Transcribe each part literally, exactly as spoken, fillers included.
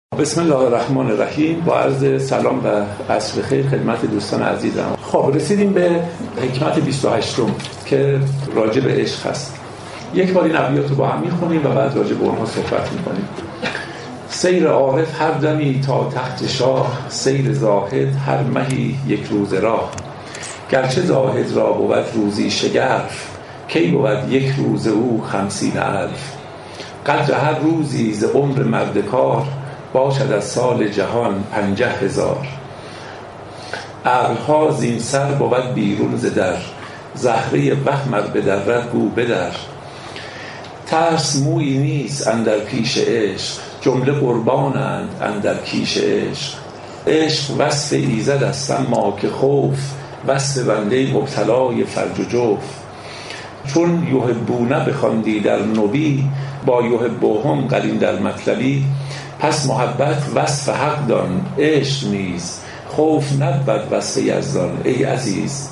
بسم الله الرحمن الرحیم. با عرض سلام و عصر خیر خدمت دوستان عزیزم. خب رسیدیم به حکمت بیست و هشتم که راجع به عشق هست. یک بار این ابیات رو با هم میخونیم و بعد راجع به اونها صحبت میکنیم. سیر عارف هر دمی تا تخت شاه، سیر زاهد هر مهی یک روز راه. گرچه زاهد را بود روزی شگرف، کی بود یک روز او خمسین الف. قدر هر روزی ز عمر مرد کار، باشد از سال جهان پنجه هزار. عقلها زین سر بود بیرون ز در، زهره وهم ار بدرد گو بدر. ترس مویی نیست اندر پیش عشق، جمله قربانند اندر کیش عشق. عشق وصف ایزد است اما که خوف، وصف بنده مبتلای فرج و جوف. چون یحبونه بخواندی در نبی، با یحبهم قرین در مطلبی. پس محبت وصف حق دان عشق نیز، خوف نبود وصف یزدان ای عزیز.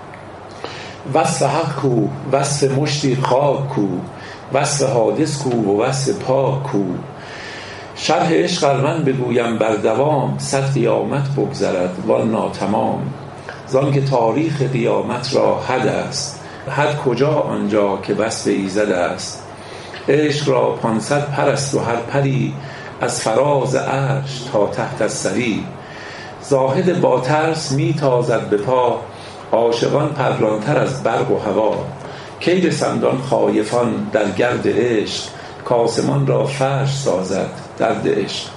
وصف حق کو، وصف مشتی خاک کو، وصف حادث کو و وصف پاک کو. شرح عشق ار من بگویم بر دوام، صد قیامت بگذرد وان ناتمام. زان که تاریخ قیامت را حد است، حد کجا آنجا که وصف ایزد است. عشق را پانصد پر است و هر پری، از فراز عرش تا تحت الثری. زاهد با ترس می تازد به پا، عاشقان پرانتر از برق و هوا. کی رسندان خایفان در گرد عشق، کاسمان را فرش سازد درد عشق.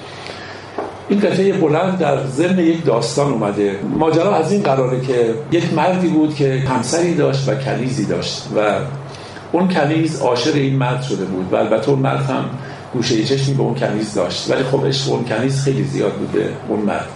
این قطعه بلند در ضمن یک داستان اومده. ماجرا از این قراره که یک مردی بود که همسری داشت و کنیزی داشت و اون کنیز عاشق این مرد شده بود و البته اون مرد هم گوشه چشمی به اون کنیز داشت، ولی خب عشق اون کنیز خیلی زیاد بوده اون مرد.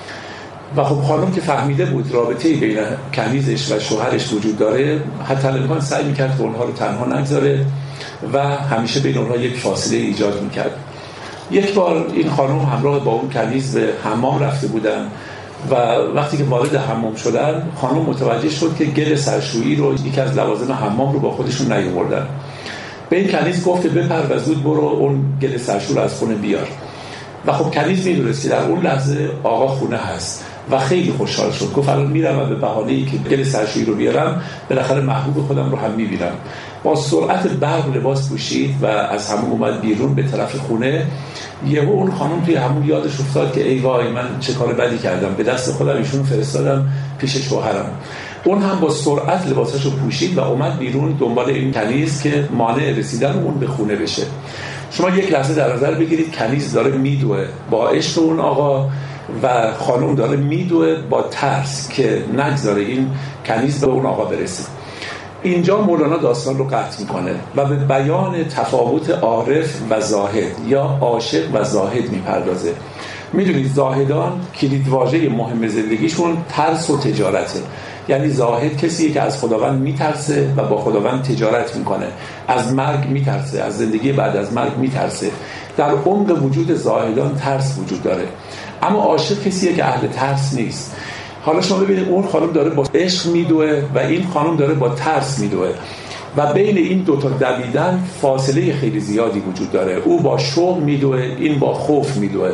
و خب خانم که فهمیده بود رابطه‌ای بین کنیزش و شوهرش وجود داره، حتی الامکان سعی می‌کرد که اونها رو تنها نگذاره و همیشه بین اونها یک فاصله ایجاد می‌کرد. یک بار این خانم همراه با اون کنیز به حمام رفته بودن و وقتی که وارد حمام شدن، خانم متوجه شد که گل سرشویی رو، یکی از لوازم حمام رو با خودشون نیاوردن. به این کنیز گفته بپر و زود برو اون گل سرشو رو از خونه بیار. و خب کنیز میدونست که در اون لحظه آقا خونه هست و خیلی خوشحال شد. گفت الان میرم و به بهانه‌ای که گل سرشویی رو بیارم بالاخره محبوب خودم رو هم میبینم. با سرعت برق لباس پوشید و از حموم اومد بیرون به طرف خونه. یهو اون خانم توی همون یادش افتاد که ای وای من چه کار بدی کردم، به دست خودم ایشونو فرستادم پیش شوهرم. اون هم با سرعت لباساشو پوشید و اومد بیرون دنبال این کنیز که مانع رسیدن اون به خونه بشه. شما یک لحظه در نظر بگیرید، کنیز داره میدوه با عشق اون آقا و خانم داره میدوه با ترس که نگذاره این کنیز به اون آقا برسه. اینجا مولانا داستان رو قطع میکنه و به بیان تفاوت عارف و زاهد یا عاشق و زاهد میپردازه. میدونید زاهدان کلیدواژه مهم زندگیشون ترس و تجارته. یعنی زاهد کسیه که از خداوند میترسه و با خداوند تجارت میکنه، از مرگ میترسه، از زندگی بعد از مرگ میترسه. در عمق وجود زاهدان ترس وجود داره. اما عاشق کسیه که اهل ترس نیست. حالا شما ببینید اون خانم داره با عشق میدوه و این خانم داره با ترس میدوه و بین این دوتا دویدن فاصله خیلی زیادی وجود داره. او با شوق میدوه، این با خوف میدوه.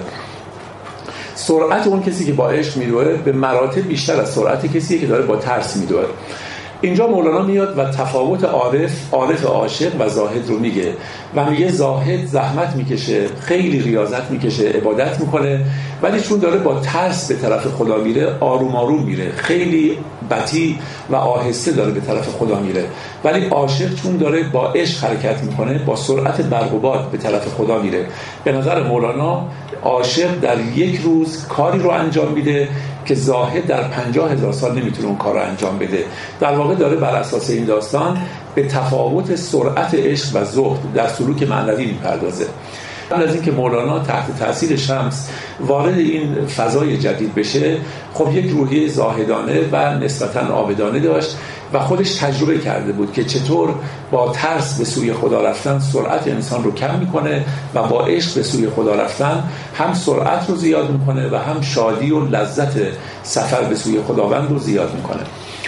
سرعت اون کسی که با عشق میدوه به مراتب بیشتر از سرعت کسی که داره با ترس میدوه. اینجا مولانا میاد و تفاوت عارف، عارف عاشق و زاهد رو میگه و میگه زاهد زحمت میکشه، خیلی ریاضت میکشه، عبادت میکنه، ولی چون داره با ترس به طرف خدا میره آروم آروم میره، خیلی بطیء و آهسته داره به طرف خدا میره. ولی عاشق چون داره با عشق حرکت میکنه با سرعت برق و باد به طرف خدا میره. به نظر مولانا عاشق در یک روز کاری رو انجام میده که زاهد در پنجاه هزار سال نمیتونه اون کار رو انجام بده. در واقع داره بر اساس این داستان به تفاوت سرعت عشق و زهد در سلوک معنوی میپردازه. قبل از اینکه مولانا تحت تاثیر شمس وارد این فضای جدید بشه، خب یک روحیه زاهدانه و نسبتاً عابدانه داشت و خودش تجربه کرده بود که چطور با ترس به سوی خدا رفتن سرعت انسان رو کم میکنه و با عشق به سوی خدا رفتن هم سرعت رو زیاد میکنه و هم شادی و لذت سفر به سوی خداوند رو زیاد میکنه.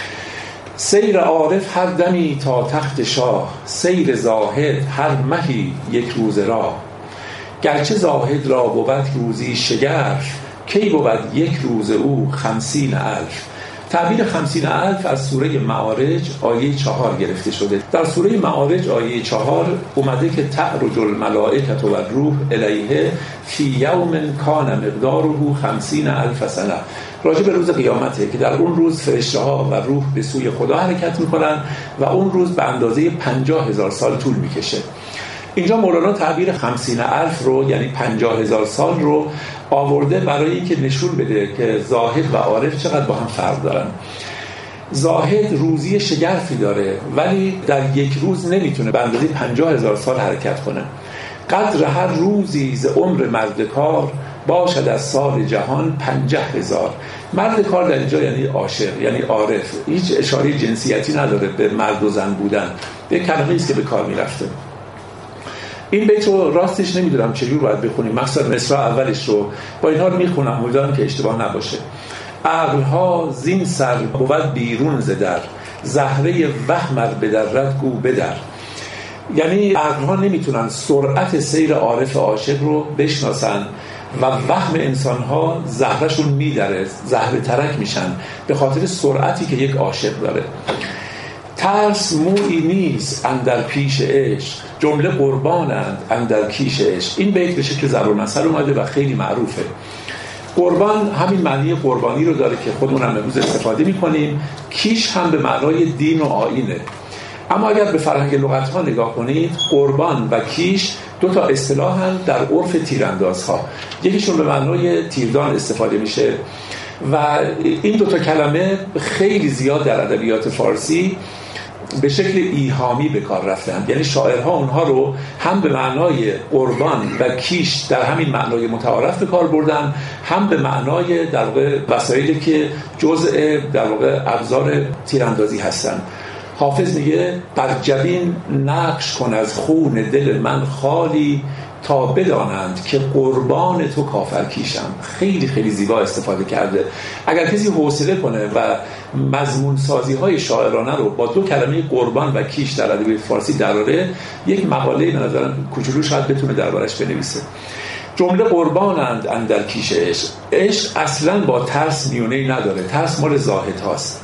سیر عارف هر دمی تا تخت شاه، سیر زاهد هر مهی یک روز راه. گرچه زاهد را بود روزی شگرف، کی بود یک روز او خمسین الف. تعبیر خمسین الف از سوره معارج آیه چهار گرفته شده. در سوره معارج آیه چهار اومده که تعرج الملائکة و الروح الیه فی یوم کان مقداره خمسین الف سنه. راجع به روز قیامته که در اون روز فرشته ها و روح به سوی خدا حرکت میکنن و اون روز به اندازه پنجاه هزار سال طول میکشه. اینجا مولانا تعبیر خمسین الف رو یعنی پنجاه هزار سال رو آورده برای اینکه نشون بده که زاهد و عارف چقدر با هم فرق دارن. زاهد روزی شگرفی داره ولی در یک روز نمیتونه به اندازه پنجاه هزار سال حرکت کنه. قدر هر روزی ز عمر مرد کار، باشد از سال جهان پنجاه هزار. مرد کار در اینجا یعنی عاشق، یعنی عارف. هیچ اشاره جنسیتی نداره به مرد و زن بودن، یک کلمه است که به کار میرفته. این بیت رو راستش نمیدونم چجور باید بخونیم، مخصوصا مصرع اولش رو با اینها رو میخونم، امیدوارم که اشتباه نباشه. عقلها زین سر بود بیرون ز در، زهره وهم ار بدرد گو بدر. یعنی عقلها نمیتونن سرعت سیر عارف عاشق رو بشناسن و وهم انسانها زهرشون میدره، زهره ترک میشن به خاطر سرعتی که یک عاشق داره. ترس مویی نیست اندر پیش عشق، جمله قربانند اندر کیش عشق. این بیت به شکل ضرب المثل اومده و خیلی معروفه. قربان همین معنی قربانی رو داره که خودمون هم امروز استفاده می‌کنیم. کیش هم به معنای دین و آیینه. اما اگر به فرهنگ لغت‌ها نگاه کنید، قربان و کیش دو تا اصطلاحاً در عرف تیراندازها. یکیشون به معنای تیردان استفاده میشه و این دو تا کلمه خیلی زیاد در ادبیات فارسی به شکل ایهامی به کار رفتند. یعنی شاعرها اونها رو هم به معنای قربان و کیش در همین معنای متعارف به کار بردن، هم به معنای در واقع وسایلی که جزء در واقع ابزار تیراندازی هستند. حافظ میگه بر جبین نقش کن از خون دل من خالی، تا بدانند که قربان تو کافر کیشم. خیلی خیلی زیبا استفاده کرده. اگر کسی حوصله کنه و مضمون سازی های شاعرانه رو با دو کلمه قربان و کیش در ادبیات فارسی دراره، یک مقاله به نظرم کوچولو شاید بتونه دربارش بنویسه. جمله قربانند اندر کیش عشق. عشق اصلا با ترس میونه‌ای نداره، ترس مال زاهد هاست.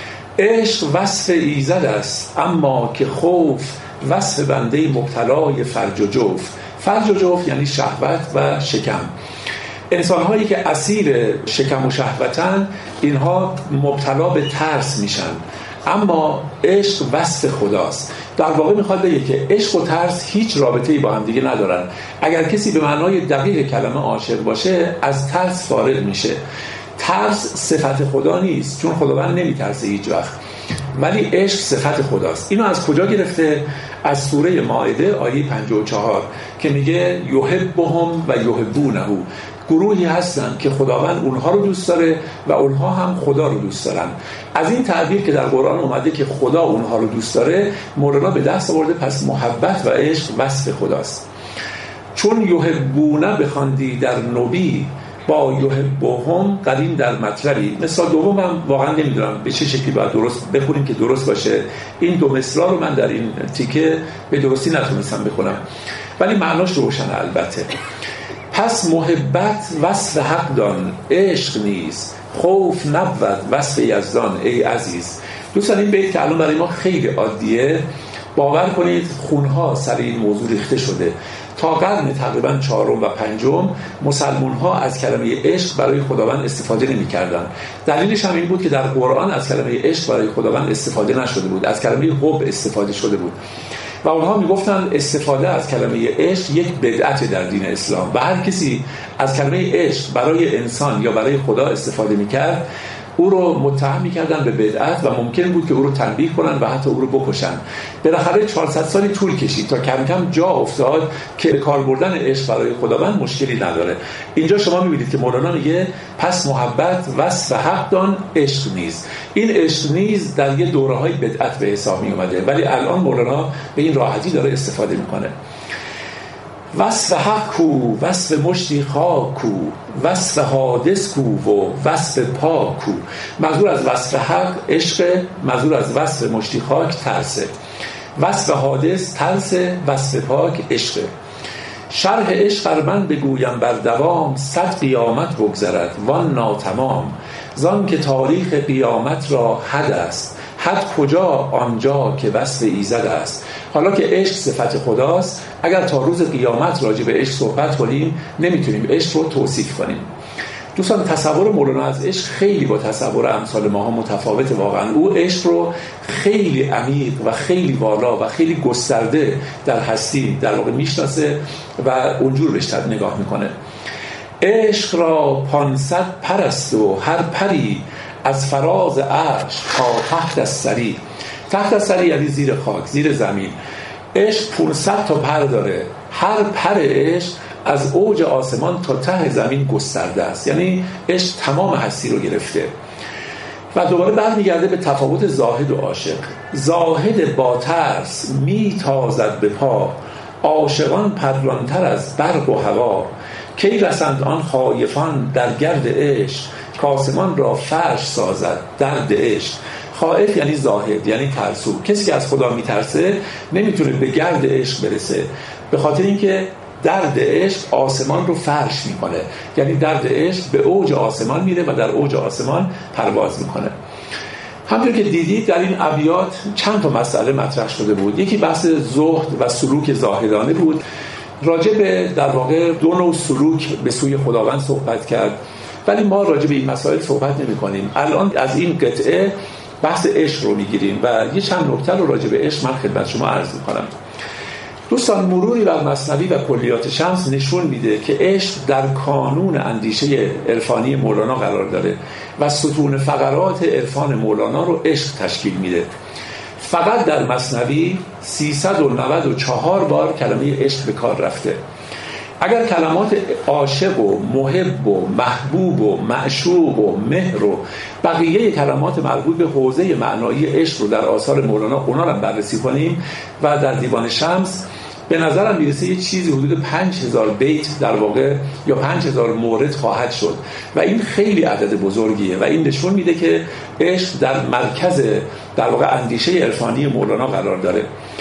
عشق وصف ایزد است، اما که خوف وصف بنده مبتلای فرج و جوف. فرج و جوف یعنی شهوت و شکم. انسان هایی که اسیر شکم و شهوتن، اینها مبتلا به ترس میشن. اما عشق وصف خداست. در واقع میخواد بگه که عشق و ترس هیچ رابطه‌ای با هم دیگه ندارن. اگر کسی به معنای دقیق کلمه عاشق باشه، از ترس فارغ میشه. ترس صفت خدا نیست، چون خداوند نمیترسه هیچ وقت، ولی عشق صفت خداست. اینو از کجا گرفته؟ از سوره مائده آیه پنجاه و چهار که میگه یحبهم و یحبونه. گروهی هستن که خداوند اونها رو دوست داره و اونها هم خدا رو دوست دارن. از این تعبیر که در قرآن اومده که خدا اونها رو دوست داره، مولانا به دست آورده پس محبت و عشق وصف خداست. چون یحبونه بخواندی در نبی، با یحبهم قدیم در مطلبی. مثال دوم هم واقعا نمیدونم به چه شکلی باید درست بخونیم که درست باشه. این دو مثال رو من در این تیکه به درستی نتونستم بخونم، ولی معناش روشن البته. پس محبت وصف حق دان، عشق نیست خوف نبود وصف یزدان ای عزیز. دوستان این بیت که الان برای ما خیلی عادیه، باور کنید خونها سر این موضوع ریخته شده. تا قرن تقریبا چهارم و پنجم مسلمان ها از کلمه عشق برای خداوند استفاده نمی کردن. دلیلش هم این بود که در قرآن از کلمه عشق برای خداوند استفاده نشده بود، از کلمه حب استفاده شده بود و اونها می گفتن استفاده از کلمه عشق یک بدعت در دین اسلام و هر کسی از کلمه عشق برای انسان یا برای خدا استفاده می کرد او رو متهم می‌کردن به بدعت و ممکن بود که او رو تنبیه کنن و حتی او رو بکشن. بالاخره چهارصد سالی طول کشید تا کم کم جا افتاد که کار بردن عشق برای خداوند مشکلی نداره. اینجا شما می‌بینید که مولانا میگه پس محبت وصف حق دان، عشق نیز. این عشق نیز در یه دوره‌های بدعت به حساب می اومده، ولی الان مولانا به این راحتی داره استفاده می‌کنه. وصف حق کو، وصف مشتی خاک کو، وصف حادث کو و وصف پاک کو. منظور از وصف حق عشق، منظور از وصف مشتی خاک ترسه، وصف حادث ترسه، وصف پاک عشقه. شرح عشق ار من بگویم بر دوام، صد قیامت بگذرد وان ناتمام. زان که تاریخ قیامت را حد است، حد کجا؟ آنجا که وصف ایزد است. حالا که عشق صفت خداست، اگر تا روز قیامت راجع به عشق صحبت کنیم نمیتونیم عشق رو توصیف کنیم. دوستان، تصور مولانا از عشق خیلی با تصور امثال ماها متفاوته. واقعا او عشق رو خیلی عمیق و خیلی والا و خیلی گسترده در هستی در واقع میشناسه و اونجور بهش نگاه میکنه. عشق را پانصد پر است و هر پری از فراز عرش تا تحت الثری. تحت الثری یعنی زیر خاک، زیر زمین. عشق پانصد تا پر داره. هر پر عشق از اوج آسمان تا ته زمین گسترده است، یعنی عشق تمام هستی رو گرفته. و دوباره برمیگرده به تفاوت زاهد و عاشق. زاهد با ترس می تازد به پا، عاشقان پرانتر از برق و هوا. کی رسند آن خایفان در گرد عشق، کاسمان را فرش سازد درد عشق. خائف یعنی زاهد، یعنی ترسو. کسی که از خدا میترسه نمیتونه به گرد عشق برسه، به خاطر اینکه درد عشق آسمان رو فرش میکنه، یعنی درد عشق به اوج آسمان میره و در اوج آسمان پرواز میکنه. همونطور که دیدید در این ابیات چند تا مسئله مطرح شده بود. یکی بحث زهد و سلوک زاهدانه بود، راجع به در واقع دو نوع سلوک به سوی خداوند صحبت کرد، ولی ما راجع به این مسائل صحبت نمی کنیم. الان از این قطعه بحث عشق رو میگیریم و یه چند نکته رو راجع به عشق من خدمت شما عرض میکنم. دوستان، مروری بر مثنوی و کلیات شمس نشون میده که عشق در کانون اندیشه عرفانی مولانا قرار داره و ستون فقرات عرفان مولانا رو عشق تشکیل میده. فقط در مثنوی سیصد و نود و چهار بار کلمه عشق به کار رفته. اگر کلمات عاشق و محب و محبوب و معشوق و مهر و بقیه کلمات مربوط به حوزه معنایی عشق رو در آثار مولانا اونا رو بررسی کنیم و در دیوان شمس، به نظرم میرسه یه چیزی حدود پنج هزار بیت در واقع یا پنج هزار مورد خواهد شد و این خیلی عدد بزرگیه و این نشون میده که عشق در مرکز در واقع اندیشه عرفانی مولانا قرار داره.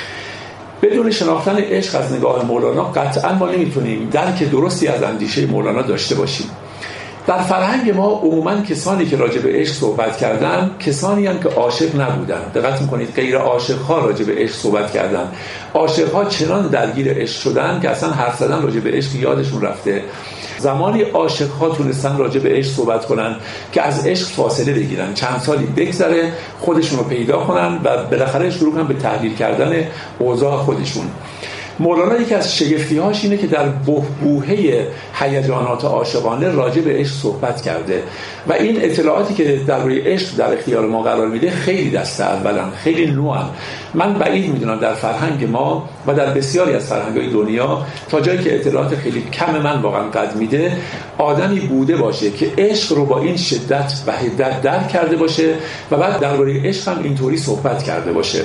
بدون شناختن عشق از نگاه مولانا قطعا ما نمیتونیم درک درستی از اندیشه مولانا داشته باشیم. در فرهنگ ما عموما کسانی که راجع به عشق صحبت کردن کسانی هستند که عاشق نبودن. دقت میکنید غیر عاشق ها راجع به عشق صحبت کردن. عاشق ها چنان درگیر عشق شدن که اصلا حرف زدن راجع به عشق یادشون رفته. زمانی عاشق ها تونستن راجع به عشق صحبت کنن که از عشق فاصله بگیرن، چند سالی بگذره خودشون رو پیدا کنن و بالاخره شروع کنن به تحلیل کردن اوضاع خودشون. مولانا یکی از شگفتی‌هاش اینه که در بحبوحه هیجانات عاشقانه راجع به عشق صحبت کرده و این اطلاعاتی که درباره عشق در اختیار ما قرار میده خیلی دسته اولن، خیلی نوعن. من بعید میدونم در فرهنگ ما و در بسیاری از فرهنگ‌های دنیا تا جایی که اطلاعات خیلی کم من واقعا قد میده آدمی بوده باشه که عشق رو با این شدت و حدت درک کرده باشه و بعد درباره عشق هم اینطوری صحبت کرده باشه.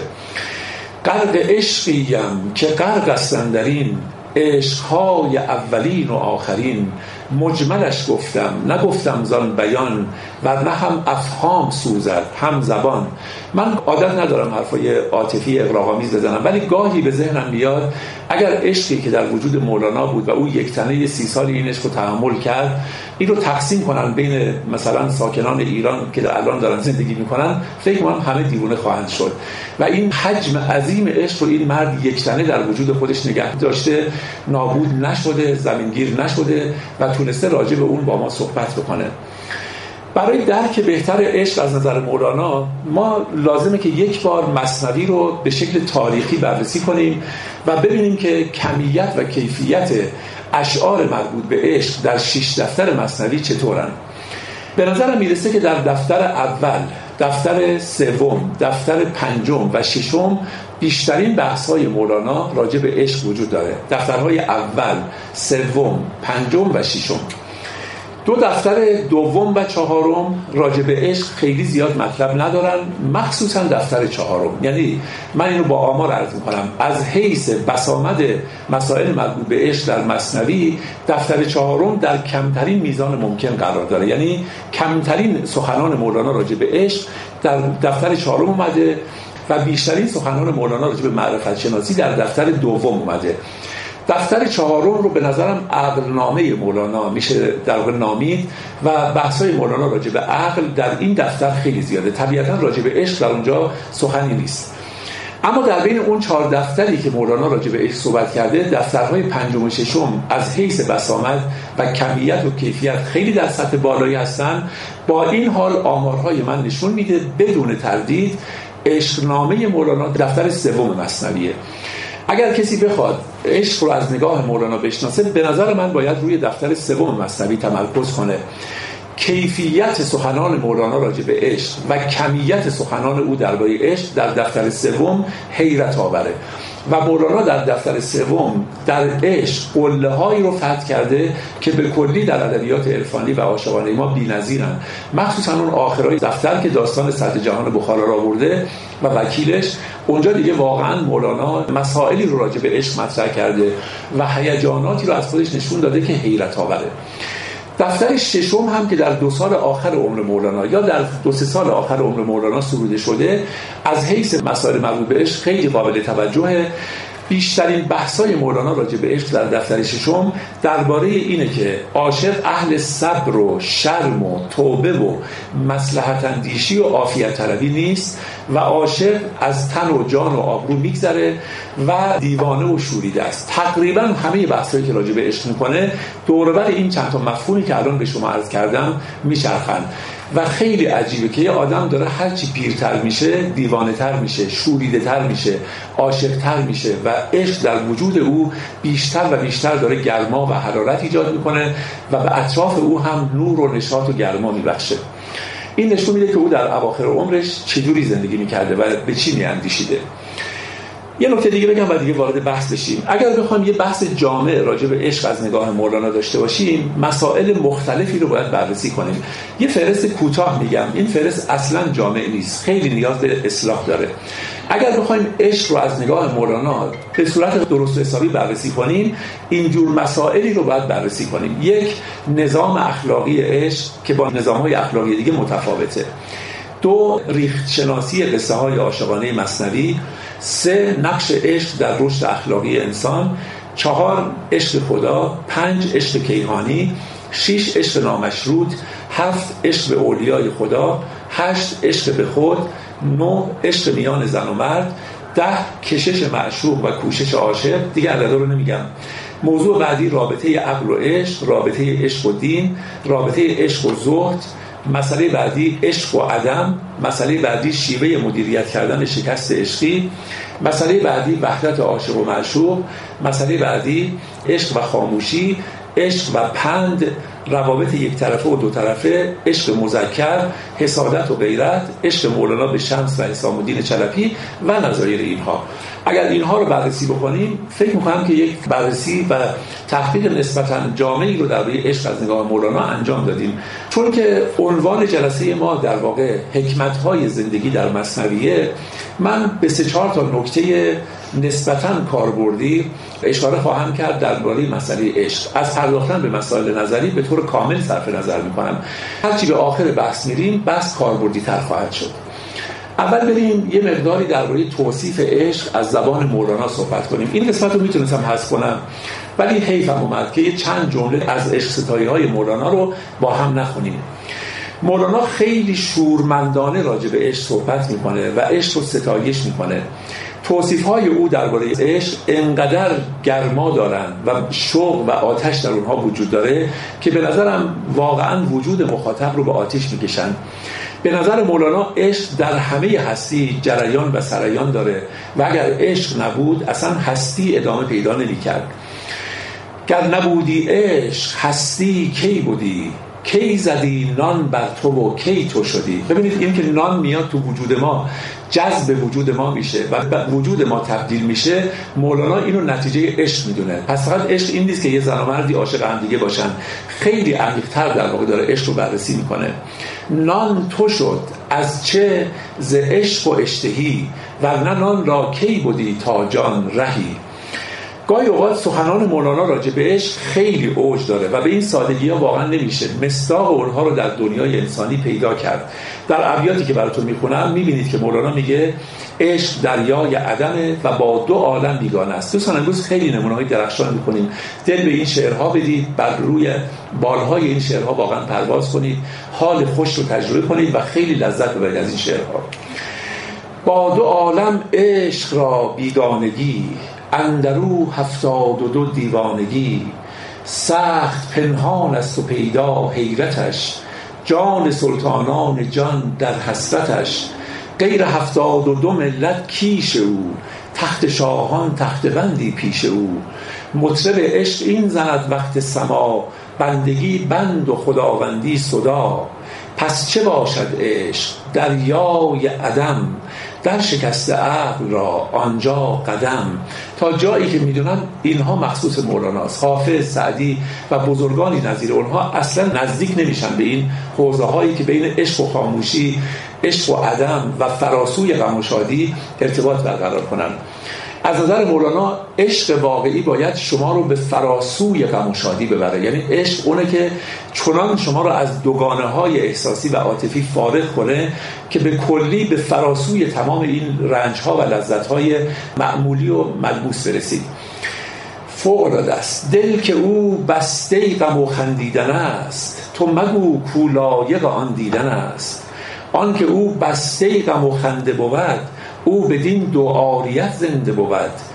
غرق عشقیم که غرق است اندرین، عشقهای اولین و آخرین. مجملش گفتم نگفتم زان بیان، ورنه هم افهام سوزد هم زبان. من عادت ندارم حرفای عاطفی اغراق‌آمیز بزنم، ولی گاهی به ذهنم میاد اگر عشقی که در وجود مولانا بود و او یک تنه سی سالی این عشق رو تحمل کرد، این رو تقسیم کنن بین مثلا ساکنان ایران که الان دارن زندگی میکنن، فکر می‌کنم همه دیوانه خواهند شد. و این حجم عظیم عشق رو این مرد یک تنه در وجود خودش نگه داشته، نابود نشده، زمینگیر نشده و تونسته راجع به اون با ما صحبت بکنه. برای درک بهتر عشق از نظر مولانا ما لازمه که یک بار مثنوی رو به شکل تاریخی بررسی کنیم و ببینیم که کمیت و کیفیت اشعار مربوط به عشق در شش دفتر مثنوی چطورن. به نظرم میرسه که در دفتر اول، دفتر سوم، دفتر پنجم و ششم بیشترین بحث‌های مولانا راجع به عشق وجود داره. دفترهای اول، سوم، پنجم و ششم. دو دفتر دوم و چهارم راجع به عشق خیلی زیاد مطلب ندارن، مخصوصا دفتر چهارم. یعنی من اینو با آمار عرض می‌کنم، از حیث بسامد مسائل مربوط به عشق در مثنوی دفتر چهارم در کمترین میزان ممکن قرار داره. یعنی کمترین سخنان مولانا راجع به عشق در دفتر چهارم اومده و بیشترین سخنان مولانا راجع به معرفت شناسی در دفتر دوم اومده. دفتر چهارم رو به نظرم عقلنامه مولانا میشه در واقع نامید و بحث‌های مولانا راجع به عقل در این دفتر خیلی زیاده. طبیعتاً راجع به عشق در اونجا سخنی نیست. اما در بین اون چهار دفتری که مولانا راجع به عشق صحبت کرده، دفترهای پنجم و ششم از حیث بسامد و کمیت و کیفیت خیلی در سطح بالایی هستن. با این حال آمارهای من نشون میده بدون تردید عشقنامه مولانا دفتر سوم مثنویه. اگر کسی بخواد عشق رو از نگاه مولانا بشناسه، به نظر من باید روی دفتر سوم مثنوی تمرکز کنه. کیفیت سخنان مولانا راجع به عشق و کمیت سخنان او درباره عشق در دفتر سوم حیرت آوره و مولانا در دفتر سوم در عشق قله‌هایی رو فتح کرده که به کلی در ادبیات عرفانی و عاشقانه ما بی‌نظیرن، مخصوصا اون آخرای دفتر که داستان صدر جهان بخارا را آورده و وکیلش. اونجا دیگه واقعا مولانا مسائلی رو راجع به عشق مطرح کرده و هیجاناتی رو از خودش نشون داده که حیرت آوره. دفتر ششم هم که در دو سال آخر عمر مولانا یا در دو سه سال آخر عمر مولانا سروده شده، از حیث مسائل مربوط به عشق خیلی قابل توجهه. بیشترین بحث‌های مولانا راجع به عشق در دفتر ششم درباره اینه که عاشق اهل صبر و شرم و توبه و مصلحت اندیشی و عافیت طلبی نیست و عاشق از تن و جان و آبرو میگذره و دیوانه و شوریده است. تقریبا همه بحث‌هایی که راجع به عشق میکنه دور و بر این چند تا مفهومی که الان به شما عرض کردم میچرخن و خیلی عجیبه که یه آدم داره هرچی پیرتر میشه دیوانه تر میشه، شوریده تر میشه، عاشق تر میشه و عشق در وجود او بیشتر و بیشتر داره گرما و حرارت ایجاد میکنه و به اطراف او هم نور و نشاط و گرما میبخشه. این نشون میده که او در اواخر عمرش چجوری زندگی میکرده و به چی میاندیشیده. یه نکته دیگه بگم و دیگه وارد بحث بشیم. اگر بخوایم یه بحث جامع راجع به عشق از نگاه مولانا داشته باشیم، مسائل مختلفی رو باید بررسی کنیم. یه فهرست کوتاه میگم، این فهرست اصلا جامع نیست، خیلی نیاز به اصلاح داره. اگر بخوایم عشق رو از نگاه مولانا به صورت درست و حسابی بررسی کنیم، اینجور مسائلی رو باید بررسی کنیم. یک، نظام اخلاقی عشق که با نظام‌های اخلاقی دیگه متفاوته. دو، ریخت شناسی قصه های عاشقانه مثنوی. سه، نقش عشق در رشد اخلاقی انسان. چهار، عشق خدا. پنج، عشق کیهانی. شش، عشق نامشروط. هفت، عشق به اولیای خدا. هشت، عشق به خود. نه، عشق میان زن و مرد. ده، کشش معشوق و کوشش عاشق. دیگه عددا رو نمیگم. موضوع بعدی رابطه عقل و عشق، رابطه عشق و دین، رابطه عشق و زهد. مسئله بعدی عشق و عدم، مسئله بعدی شیوه مدیریت کردن شکست عشقی، مسئله بعدی وحدت عاشق و معشوق، مسئله بعدی عشق و خاموشی، عشق و پند، روابط یک طرفه و دو طرفه، عشق مذکر، حسادت و غیرت، عشق مولانا به شمس و حسام الدین چلپی و نظایر اینها. اگر اینها رو بررسی بکنیم، فکر می‌کنم که یک بررسی و تحقیق نسبتاً جامعی رو درباره عشق از نگاه مولانا انجام دادیم. چون که عنوان جلسه ما در واقع حکمت‌های زندگی در مثنویه، من به سه چهار تا نکته نسبتاً کاربردی اشاره خواهم کرد درباره مسئله عشق. از پرداختن به مسائل نظری به طور کامل صرف نظر می‌کنم. هرچی به آخر بحث میریم، بحث کاربردی تر خواهد شد. اول بریم یه مقداری درباره توصیف عشق از زبان مولانا صحبت کنیم. این قسمت رو میتونستم حذف کنم، ولی حیفم اومد که یه چند جمله از عشق ستایی‌های مولانا رو با هم نخونیم. مولانا خیلی شورمندانه راجع به عشق صحبت میکنه و عشق رو ستایش میکنه. توصیف‌های او درباره عشق انقدر گرما دارن و شوق و آتش در اونها وجود داره که به نظرم واقعا وجود مخاطب رو به آتش میکشن. به نظر مولانا عشق در همه هستی جریان و سریان داره و اگر عشق نبود اصلا هستی ادامه پیدا نمی‌کرد. گر نبودی عشق هستی کی بودی، کی زدی نان بر تو و کی تو شدی. ببینید این که نان میاد تو وجود ما، جذب وجود ما میشه و وجود ما تبدیل میشه، مولانا اینو نتیجه عشق میدونه. پس فقط عشق این نیست که یه زن و مردی عاشق هم دیگه باشن، خیلی عمیق‌تر در واقع داره عشق رو بررسی میکنه. نان تو شد از چه ز عشق و اشتهی، ورنه نان را کی بودی تا جان رهی. گاهی اوقات سخنان مولانا راجع به عشق خیلی اوج داره و به این سادگی ها واقعا نمیشه مصداق اونها رو در دنیای انسانی پیدا کرد. در ابیاتی که براتون میخونم میبینید که مولانا میگه عشق دریای عدمه و با دو عالم بیگانه است. دوستان امروز خیلی نمونه‌های درخشان میکنیم، دل به این شعرها بدید، بر روی بالهای این شعرها واقعا پرواز کنید، حال خوش رو تجربه کنید و خیلی لذت ببرید از این شعرها. با دو عالم عشق را بیگانگی، اندرو هفتاد و دو دیوانگی. سخت پنهان است و پیدا حیرتش، جان سلطانان جان در حسرتش. غیر هفتاد و دو ملت کیش او، تخت شاهان تخت بندی پیش او. مطرب عشق این زند وقت سما، بندگی بند و خداوندی صدا. پس چه باشد عشق دریای عدم، در شکست عقل را آنجا قدم. تا جایی که میدونم اینها مخصوص مولاناست. حافظ، سعدی و بزرگانی نظیر اونها اصلا نزدیک نمیشن به این حوزه هایی که بین عشق و خاموشی، عشق و عدم و فراسوی غم و شادی ارتباط برقرار کنن. از نظر مولانا عشق واقعی باید شما رو به فراسوی غم و شادی ببره. یعنی عشق اونه که چنان شما رو از دوگانه های احساسی و عاطفی فارغ کنه که به کلی به فراسوی تمام این رنج ها و لذت های معمولی و ملموس برسید. فوق العاده است. دل که او بسته غم و خندیدن است، تو مگو کو لایق آن دیدن است. آن که او بسته غم و خنده بود، او بدین دو عاریت زنده بود.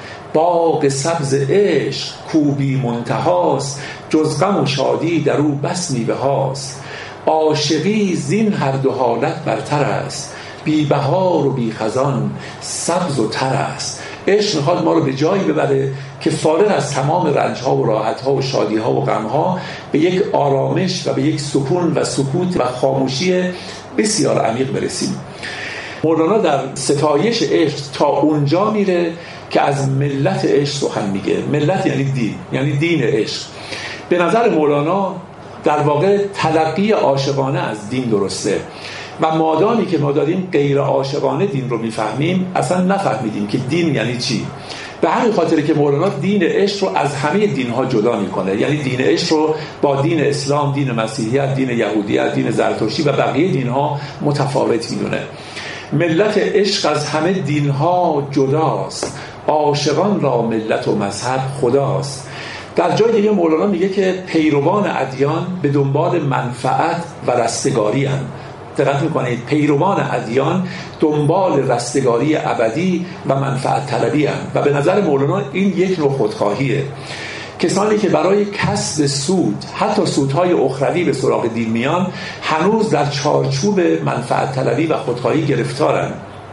باغ سبز عشق کو بی منتهاست، جز غم و شادی در او بس میوه هاست. عاشقی زین هر دو حالت برتر است، بی بهار و بی خزان سبز و تر است. عشق میخواد ما رو به جایی ببره که فارغ از تمام رنج ها و راحت ها و شادی ها و غم ها به یک آرامش و به یک سکون و سکوت و خاموشی بسیار عمیق برسیم. مولانا در ستایش عشق تا اونجا میره که از ملت عشق سخن میگه. ملت یعنی دین، یعنی دین عشق. به نظر مولانا در واقع تلقی عاشقانه از دین درسته و مادامی که ما داریم غیر عاشقانه دین رو میفهمیم اصلا نفهمیدیم که دین یعنی چی. به همین خاطره که مولانا دین عشق رو از همه دینها جدا میکنه. یعنی دین عشق رو با دین اسلام، دین مسیحیت، دین یهودیت، دین زرتشتی و بقیه دینها متفاوت میدونه. ملت عشق از همه دینها جداست، عاشقان را ملت و مذهب خداست. در جای دیگه مولانا میگه که پیروان ادیان به دنبال منفعت و رستگاری هستند. دقت میکنید، پیروان ادیان دنبال رستگاری ابدی و منفعت طلبی هستند و به نظر مولانا این یک نوع خودخواهیه. کسانی که برای کسب سود، حتی سودهای اخروی به سراغ دین میان، هنوز در چارچوب منفعت طلبی و خودخواهی گرفتارن.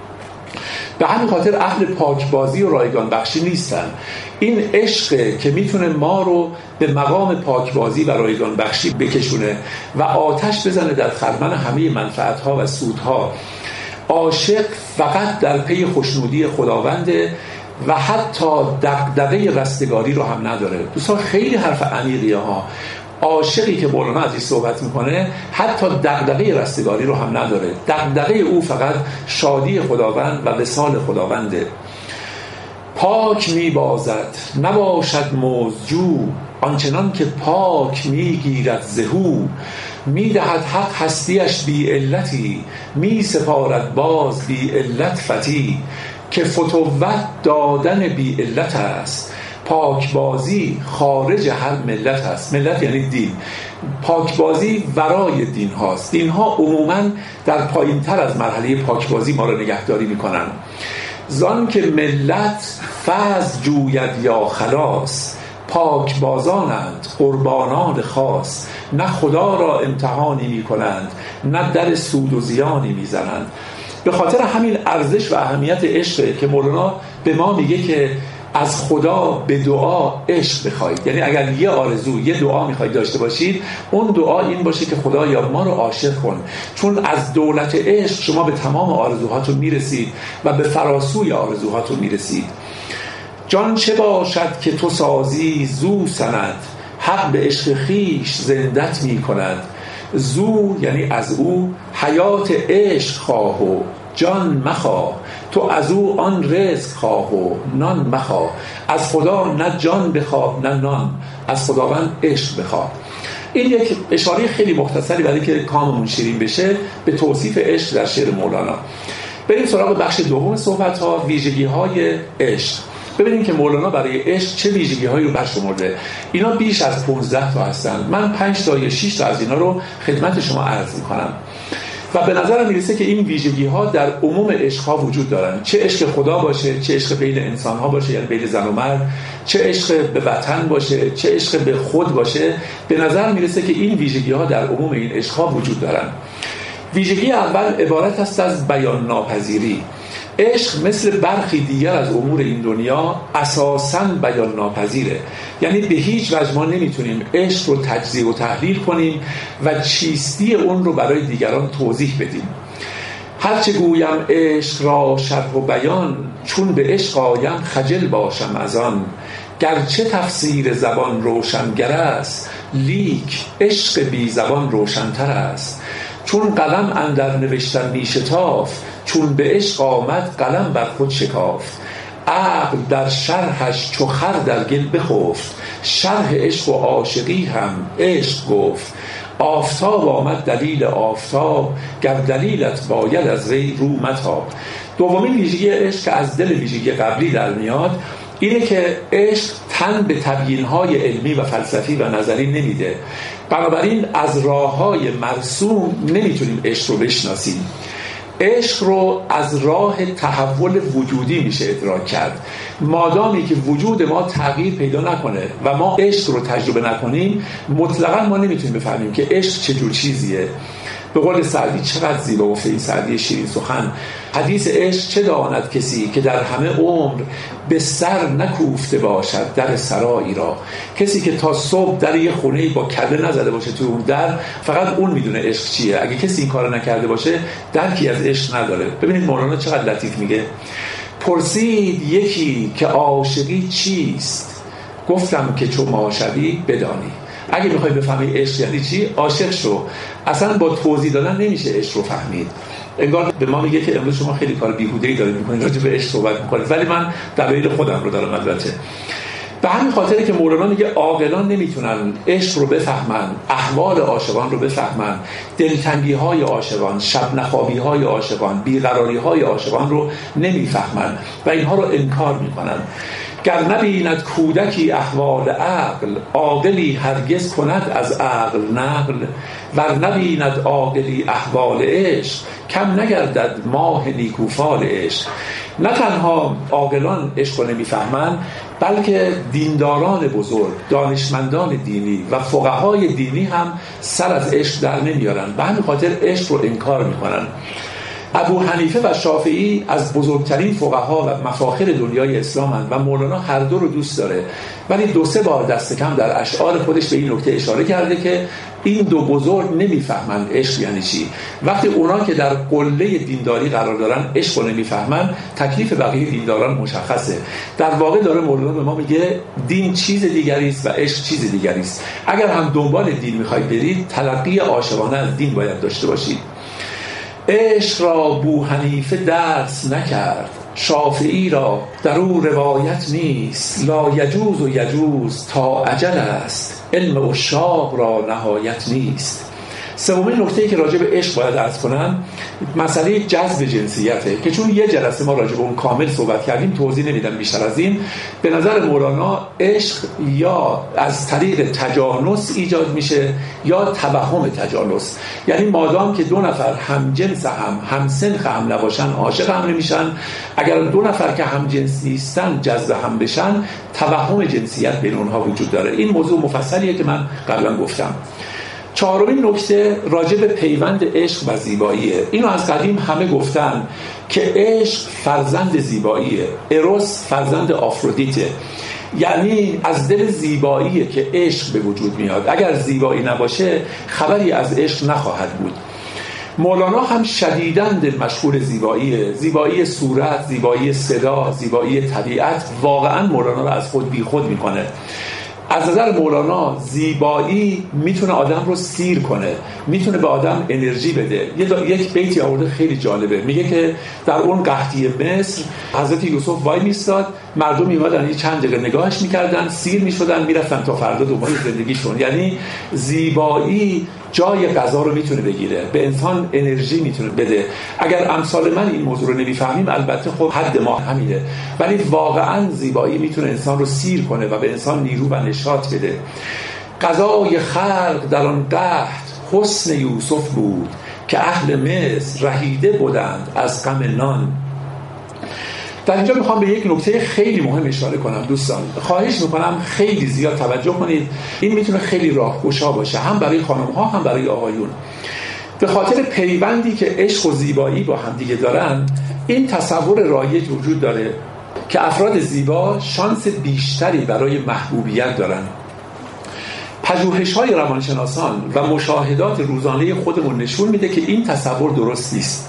به همین خاطر اهل پاکبازی و رایگان بخشی نیستن. این عشق که میتونه ما رو به مقام پاکبازی و رایگان بخشی بکشونه و آتش بزنه در خرمن همه منفعتها و سودها. عاشق فقط در پی خوشنودی خداونده و حتی دغدغه رستگاری رو هم نداره. دوستان خیلی حرف عمیقیه ها. عاشقی که مولانا ازش صحبت میکنه حتی دغدغه رستگاری رو هم نداره. دغدغه او فقط شادی خداوند و وصال خداونده. پاک میبازد نباشد مزجو، آنچنان که پاک میگیرد زهو. میدهد حق هستیش بی علتی، می سپارد باز بی علت فتی. که فتوت دادن بی علت است، پاکبازی خارج هر ملت است. ملت یعنی دین. پاکبازی ورای دین هاست. دین ها عموماً در پایین تر از مرحله پاکبازی ما رو نگهداری میکنن. زان که ملت فضل جوید یا خلاص، پاکبازانند قربانان خاص. نه خدا را امتحانی میکنند، نه در سود و زیانی میزنند. به خاطر همین ارزش و اهمیت عشق که مولانا به ما میگه که از خدا به دعا عشق بخواید. یعنی اگر یه آرزو، یه دعا میخواید داشته باشید، اون دعا این باشه که خدایا ما رو عاشق کن، چون از دولت عشق شما به تمام آرزوهاتون میرسید و به فراسوی آرزوهاتون میرسید. جان چه باشد که تو سازی زو سند، حق به عشق خیش زندت میکند. زو یعنی از او، حیات عشق خواه و جان مخواه. تو از او آن رزق خواه و نان مخواه. از خدا نه جان بخواه نه نان، از خداوند عشق بخواه. این یک اشاره خیلی مختصری برای که کاممون شیرین بشه به توصیف عشق در شعر مولانا. بریم سراغ بخش دوم صحبت ها، ویژگی های عشق. ببینیم که مولانا برای عشق چه ویژگی هایی رو برشمرده. اینا بیش از پانزده تا هستند. من پنج تا یا شش تا از اینا رو خدمت شما عرض می‌کنم و به نظرم میرسه که این ویژگی ها در عموم عشق ها وجود دارن، چه عشق خدا باشه، چه عشق بین انسان ها باشه، یعنی بین زن و مرد، چه عشق به وطن باشه، چه عشق به خود باشه. به نظر میرسه که این ویژگی ها در عموم این عشق ها وجود دارن. ویژگی اول عبارت است از بیان ناپذیری. عشق مثل برخی دیگر از امور این دنیا اساساً بیان ناپذیره، یعنی به هیچ وجه ما نمیتونیم عشق رو تجزیه و تحلیل کنیم و چیستی اون رو برای دیگران توضیح بدیم. هرچه گویم عشق را شرح و بیان، چون به عشق آیم خجل باشم از آن. گرچه تفسیر زبان روشنگر است، لیک عشق بی زبان روشنتر است. چون قلم اندر نوشتن می شتاف، چون به عشق آمد قلم بر خود شکافت. عقل در شرحش چو خر در گل بخفت، شرح عشق و عاشقی هم عشق گفت. آفتاب آمد دلیل آفتاب، گر دلیلت باید از وی رو متاب. دومین ویژگی عشق که از دل ویژگی قبلی در میاد اینه که عشق تن به تبیین‌های علمی و فلسفی و نظری نمیده. بنابراین از راه‌های مرسوم نمیتونیم عشق رو بشناسیم. عشق رو از راه تحول وجودی میشه ادراک کرد. مادامی که وجود ما تغییر پیدا نکنه و ما عشق رو تجربه نکنیم، مطلقاً ما نمیتونیم بفهمیم که عشق چه جور چیزیه. به قول سعدی، چقدر زیبا گفته این سعدی شیرین سخن: حدیث عشق چه داند کسی، که در همه عمر به سر نکوفته باشد در سرایی را. کسی که تا صبح در یه خونه‌ای با کله نزده باشه تو اون در، فقط اون میدونه عشق چیه. اگه کسی این کارو نکرده باشه، درکی از عشق نداره. ببینید مولانا چقدر لطیف میگه: پرسید یکی که عاشقی چیست، گفتم که چو ما شوی بدانی. اگه میخوای بفهمی عشق یعنی چی، عاشق شو. اصلا با توضیح دادن نمیشه عشق رو فهمید. انگار به ما میگه که امروز شما خیلی کار بیهوده‌ای دارید میکنید، راجع به عشق صحبت میکنید، ولی من دلایل خودم رو دارم. البته به همین خاطره که مولانا میگه عاقلان نمیتونن عشق رو بفهمن، احوال عاشقان رو بفهمن، دلتنگی‌های عاشقان، شب نخوابی‌های عاشقان، بیقراری‌های عاشقان رو نمیفهمن و اینها رو انکار میکنن. گر نبیند کودکی احوال عقل، عاقلی هرگز کند از عقل نقل. ور نبیند عاقلی احوال عشق، کم نگردد ماه نیکوفال عشق. نه تنها عاقلان عشق رو نمیفهمن، بلکه دینداران بزرگ، دانشمندان دینی و فقهای دینی هم سر از عشق در نمیارن، به همین خاطر عشق رو انکار میکنن. ابو حنیفه و شافعی از بزرگترین فقها و مفاخر دنیای اسلامند و مولانا هر دو رو دوست داره، ولی دو سه بار دست کم در اشعار خودش به این نکته اشاره کرده که این دو بزرگ نمیفهمند عشق یعنی چی. وقتی اونا که در قله دینداری قرار دارن عشق رو نمیفهمن، تکلیف بقیه دینداران مشخصه. در واقع داره مولانا به ما میگه دین چیز دیگری است و عشق چیز دیگری است. اگر هم دنبال دین میخواید برید، تلقی عاشقانه از دین باید داشته باشید. عشق را بو حنیفه درس نکرد، شافعی را در او روایت نیست. لا یجوز و یجوز تا اجل است، علم عشاق را نهایت نیست. سومین نکته‌ای که راجع به عشق باید عرض کنم، مسئله جذب جنسیته که چون یه جلسه ما راجع به اون کامل صحبت کردیم، توضیح نمیدم بیشتر از این. به نظر مولانا عشق یا از طریق تجانس ایجاد میشه یا توهم تجانس، یعنی مادام که دو نفر هم جنس هم هم سنخ هم نباشن، عاشق هم نمیشن. اگر دو نفر که هم جنس نیستن جذب هم بشن، توهم جنسیت بین اونها وجود داره. این موضوع مفصلیه که من قبلا گفتم. چهارمین نکته راجع به پیوند عشق و زیباییه. اینو از قدیم همه گفتن که عشق فرزند زیباییه، اروس فرزند آفرودیته. یعنی از دل زیباییه که عشق به وجود میاد. اگر زیبایی نباشه خبری از عشق نخواهد بود. مولانا هم شدیداً مشغول زیباییه، زیبایی صورت، زیبایی صدا، زیبایی طبیعت. واقعاً مولانا رو از خود بی خود میکنه. از نظر مولانا زیبایی میتونه آدم رو سیر کنه، میتونه به آدم انرژی بده. یک بیتی آورده خیلی جالبه، میگه که در اون قحطی مصر حضرت یوسف وای میستاد، مردم میومدن یه چند دقیقه نگاهش میکردن، سیر میشدن، میرفتن تا فردا دنبال زندگیشون. یعنی زیبایی جای غذا رو میتونه بگیره، به انسان انرژی میتونه بده. اگر امثال من این موضوع رو نمیفهمیم البته خب حد ما همینه، ولی واقعا زیبایی میتونه انسان رو سیر کنه و به انسان نیرو و نشاط بده. غذای خلق در آن قحط حسن یوسف بود، که اهل مصر رهیده بودند از غم نان. در اینجا میخوام به یک نکته خیلی مهم اشاره کنم دوستان، خواهش میکنم خیلی زیاد توجه کنید، این میتونه خیلی راهگشا باشه هم برای خانم ها هم برای آقایون. به خاطر پیوندی که عشق و زیبایی با هم دیگه دارن، این تصور رایج وجود داره که افراد زیبا شانس بیشتری برای محبوبیت دارن. پژوهش‌های روانشناسان و مشاهدات روزانه خودمون نشون میده که این تصور درست نیست.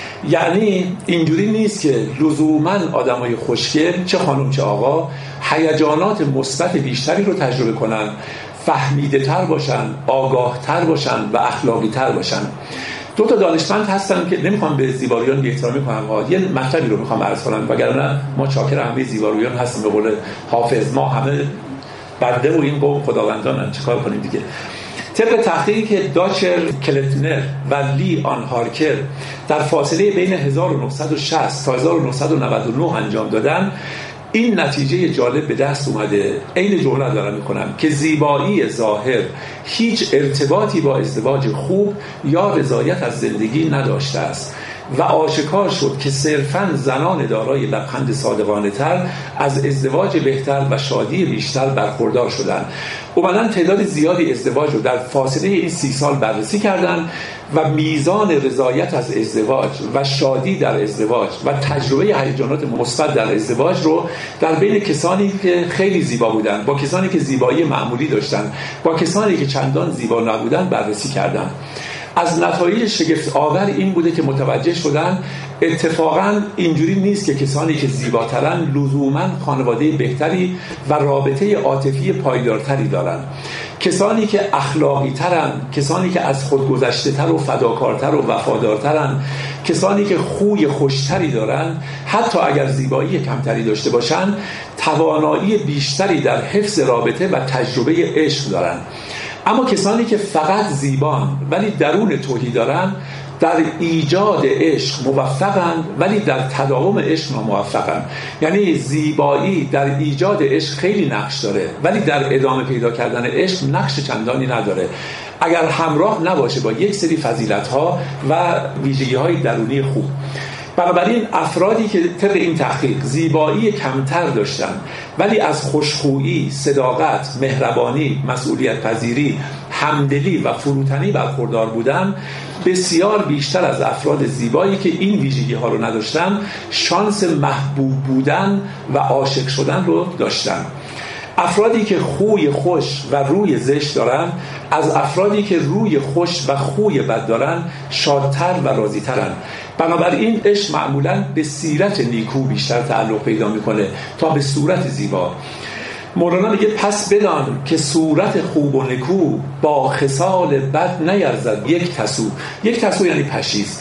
یعنی اینجوری نیست که لزوماً آدمای خوشگل چه خانم چه آقا هیجانات مثبت بیشتری رو تجربه کنن، فهمیده تر باشن، آگاه تر باشن و اخلاقی تر باشن. دو تا دانشمند هستن که نمیخوام به زیبایان بی‌احترامی کنم، یه مطلبی رو میخوام عرض کنم، وگرنه ما چاکر همه زیبایان هستیم. به قول حافظ ما همه بنده و این قوم خداوندانن، چیکار کنیم دیگه. طبق تحقیقی که داچر کلتنر و لی آن هارکر در فاصله بین هزار و نهصد و شصت تا هزار و نهصد و نود و نه انجام دادن، این نتیجه جالب به دست اومده. عین جمله دارم میکنم که زیبایی ظاهر هیچ ارتباطی با ازدواج خوب یا رضایت از زندگی نداشته است و آشکار شد که صرفاً زنان دارای لبخند صادقانه تر از ازدواج بهتر و شادی بیشتر برخوردار شدند. اومدن تعداد زیادی ازدواج رو در فاصله این سی سال بررسی کردن و میزان رضایت از ازدواج و شادی در ازدواج و تجربه هیجانات مثبت در ازدواج رو در بین کسانی که خیلی زیبا بودن با کسانی که زیبایی معمولی داشتن با کسانی که چندان زیبا نبودن بررسی کردن. از نتایج شگفت آور این بوده که متوجه شدن اتفاقا اینجوری نیست که کسانی که زیباترن لزوما خانواده بهتری و رابطه عاطفی پایدارتری دارن. کسانی که اخلاقی ترن، کسانی که از خود گذشته تر و فداکارتر و وفادارترن، کسانی که خوی خوشتری دارن، حتی اگر زیبایی کمتری داشته باشن توانایی بیشتری در حفظ رابطه و تجربه عشق دارن. اما کسانی که فقط زیبان ولی درون توحید دارن در ایجاد عشق موفقند ولی در تداوم عشق ناموفقند. یعنی زیبایی در ایجاد عشق خیلی نقش داره ولی در ادامه پیدا کردن عشق نقش چندانی نداره اگر همراه نباشه با یک سری فضیلت‌ها و ویژگی‌های درونی خوب. بنابراین افرادی که طبق این تحقیق زیبایی کمتر داشتن ولی از خوشخویی، صداقت، مهربانی، مسئولیت پذیری، همدلی و فروتنی برخوردار بودن بسیار بیشتر از افراد زیبایی که این ویژگی ها رو نداشتن شانس محبوب بودن و عاشق شدن رو داشتن. افرادی که خوی خوش و روی زشت دارن از افرادی که روی خوش و خوی بد دارن شادتر و راضی‌ترن. بنابراین عشق معمولاً به سیرت نیکو بیشتر تعلق پیدا میکنه تا به صورت زیبا. مولانا میگه پس بدان که صورت خوب و نکو با خصال بد نیرزد یک تسو. یک تسو یعنی پشیز.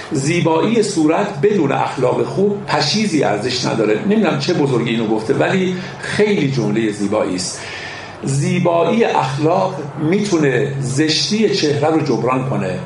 زیبایی صورت بدون اخلاق خوب پشیزی ارزش نداره. نمیدونم چه بزرگی اینو گفته ولی خیلی جمله زیبایی است. زیبایی اخلاق میتونه زشتی چهره رو جبران کنه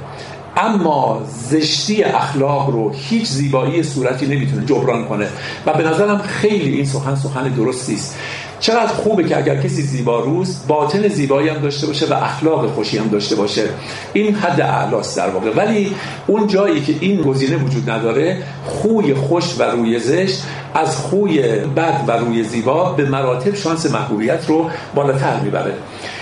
اما زشتی اخلاق رو هیچ زیبایی صورتی نمیتونه جبران کنه و به نظرم خیلی این سخن سخن درستی است. چقدر خوبه که اگر کسی زیباروست باطن زیبایی هم داشته باشه و اخلاق خوشی هم داشته باشه. این حد اعلاست در واقع. ولی اون جایی که این گزینه وجود نداره خوی خوش و روی زشت از خوی بد و روی زیبا به مراتب شانس محبوبیت رو بالاتر میبره.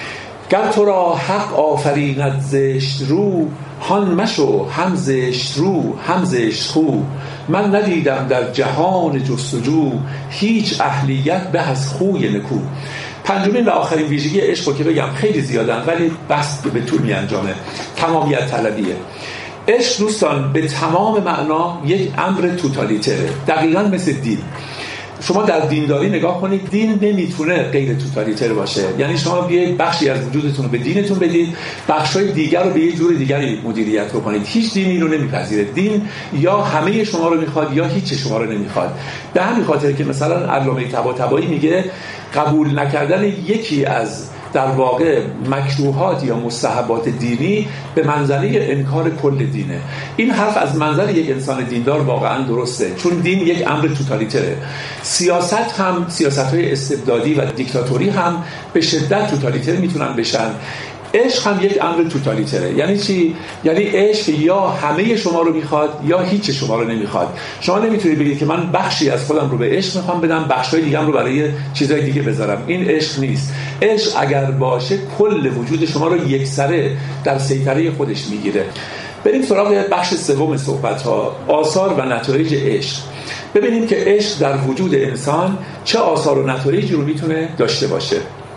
گر تو را حق آفریند زشت رو هان مشو هم زشت رو هم زشت خو. من ندیدم در جهان جستجو هیچ اهلیت به از خوی نکو. پنجمین و آخرین ویژگی عشق که بگم خیلی زیادن ولی بس به طول می انجامه. تمامیت طلبیه. عشق دوستان به تمام معنا یک امر توتالیتره، دقیقاً مثل دین. شما در دینداری نگاه کنید، دین نمیتونه غیر توتالیتر باشه. یعنی شما بیاید بخشی از وجودتون رو به دینتون بدید، بخشای دیگر رو به یه جور دیگری مدیریت بکنید. هیچ دینی رو نمیپذیره. دین یا همه شما رو میخواد یا هیچ شما رو نمیخواد. به همین خاطر که مثلا علامه طباطبایی میگه قبول نکردن یکی از در واقع مکروهات یا مستحبات دینی به منزله انکار کل دینه. این حرف از منظر یک انسان دیندار واقعا درسته، چون دین یک امر توتالیتره. سیاست هم، سیاست‌های استبدادی و دیکتاتوری هم به شدت توتالیتر میتونن بشن. عشق هم یک امر توتالیتره. یعنی چی؟ یعنی عشق یا همه شما رو میخواد یا هیچ شما رو نمیخواد. شما نمیتونید بگید که من بخشی از خودم رو به عشق میخوام بدم، بخشای دیگه‌ام رو برای چیزای دیگه بذارم. این عشق نیست. عشق اگر باشه کل وجود شما رو یکسره در سیطره خودش میگیره. بریم سراغ بخش سوم صحبت‌ها، آثار و نتایج عشق. ببینیم که عشق در وجود انسان چه آثار و نتایجی رو میتونه داشته باشه.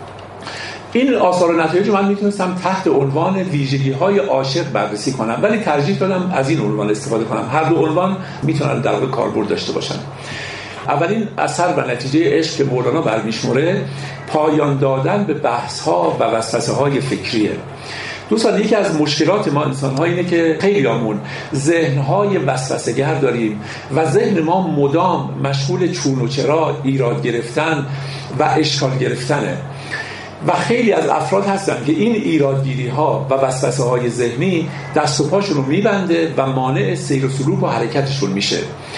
این آثار و نتایج من میتونستم تحت عنوان ویژگی‌های عاشق بررسی کنم، ولی ترجیح دادم از این عنوان استفاده کنم. هر دو عنوان میتونن در واقع کاربرد داشته باشن. اولین اثر و نتیجه عشق که مولانا برمیشمره، پایان دادن به بحث‌ها و وسوسه‌های فکریه. دوستان، یکی از مشکلات ما انسان‌ها اینه که خیلیامون ذهن‌های وسوسه‌گر داریم و ذهن ما مدام مشغول چون و چرا، ایراد گرفتن و اشکال گرفتنه. و خیلی از افراد هستن که این ایرادگیری ها و وسوسه های ذهنی دست و پاشون رو میبنده و مانع سیر و سلوک و حرکتشون میشه.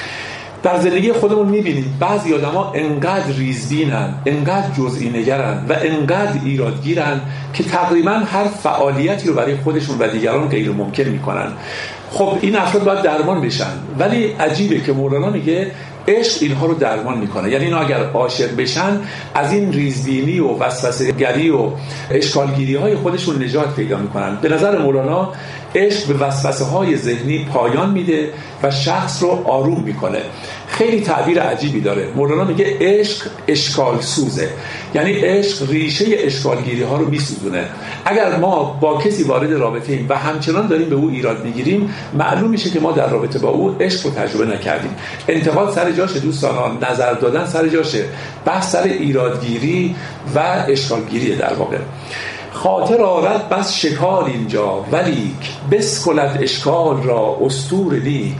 در زندگی خودمون میبینیم بعضی آدما انقدر ریزبینن، انقدر جزئی نگرن و انقدر ایرادگیرن که تقریبا هر فعالیتی رو برای خودشون و دیگران غیر ممکن میکنن. خب این افراد باید درمان بشن، ولی عجیبه که مولانا میگه عشق اینها رو درمان میکنه. یعنی اینا اگر عاشق بشن از این ریزبینی و وسوسه‌گری و اشکالگیری های خودشون نجات پیدا میکنن. به نظر مولانا عشق به وسوسه های ذهنی پایان میده و شخص رو آروم میکنه. خیلی تعبیر عجیبی داره. مولانا میگه عشق اشکال سوزه، یعنی عشق ریشه اشکالگیری ها رو میسوزونه. اگر ما با کسی وارد رابطه ایم و همچنان داریم به او ایراد میگیریم، معلوم میشه که ما در رابطه با او عشق رو تجربه نکردیم. انتقاد سر جاشه دوستان، نظر دادن سر جاشه، بحث سر ایرادگیری و اشکالگیری در واقع. خاطر آرد بس شکال اینجا ولیک، بسکلد اشکال را استور لیک.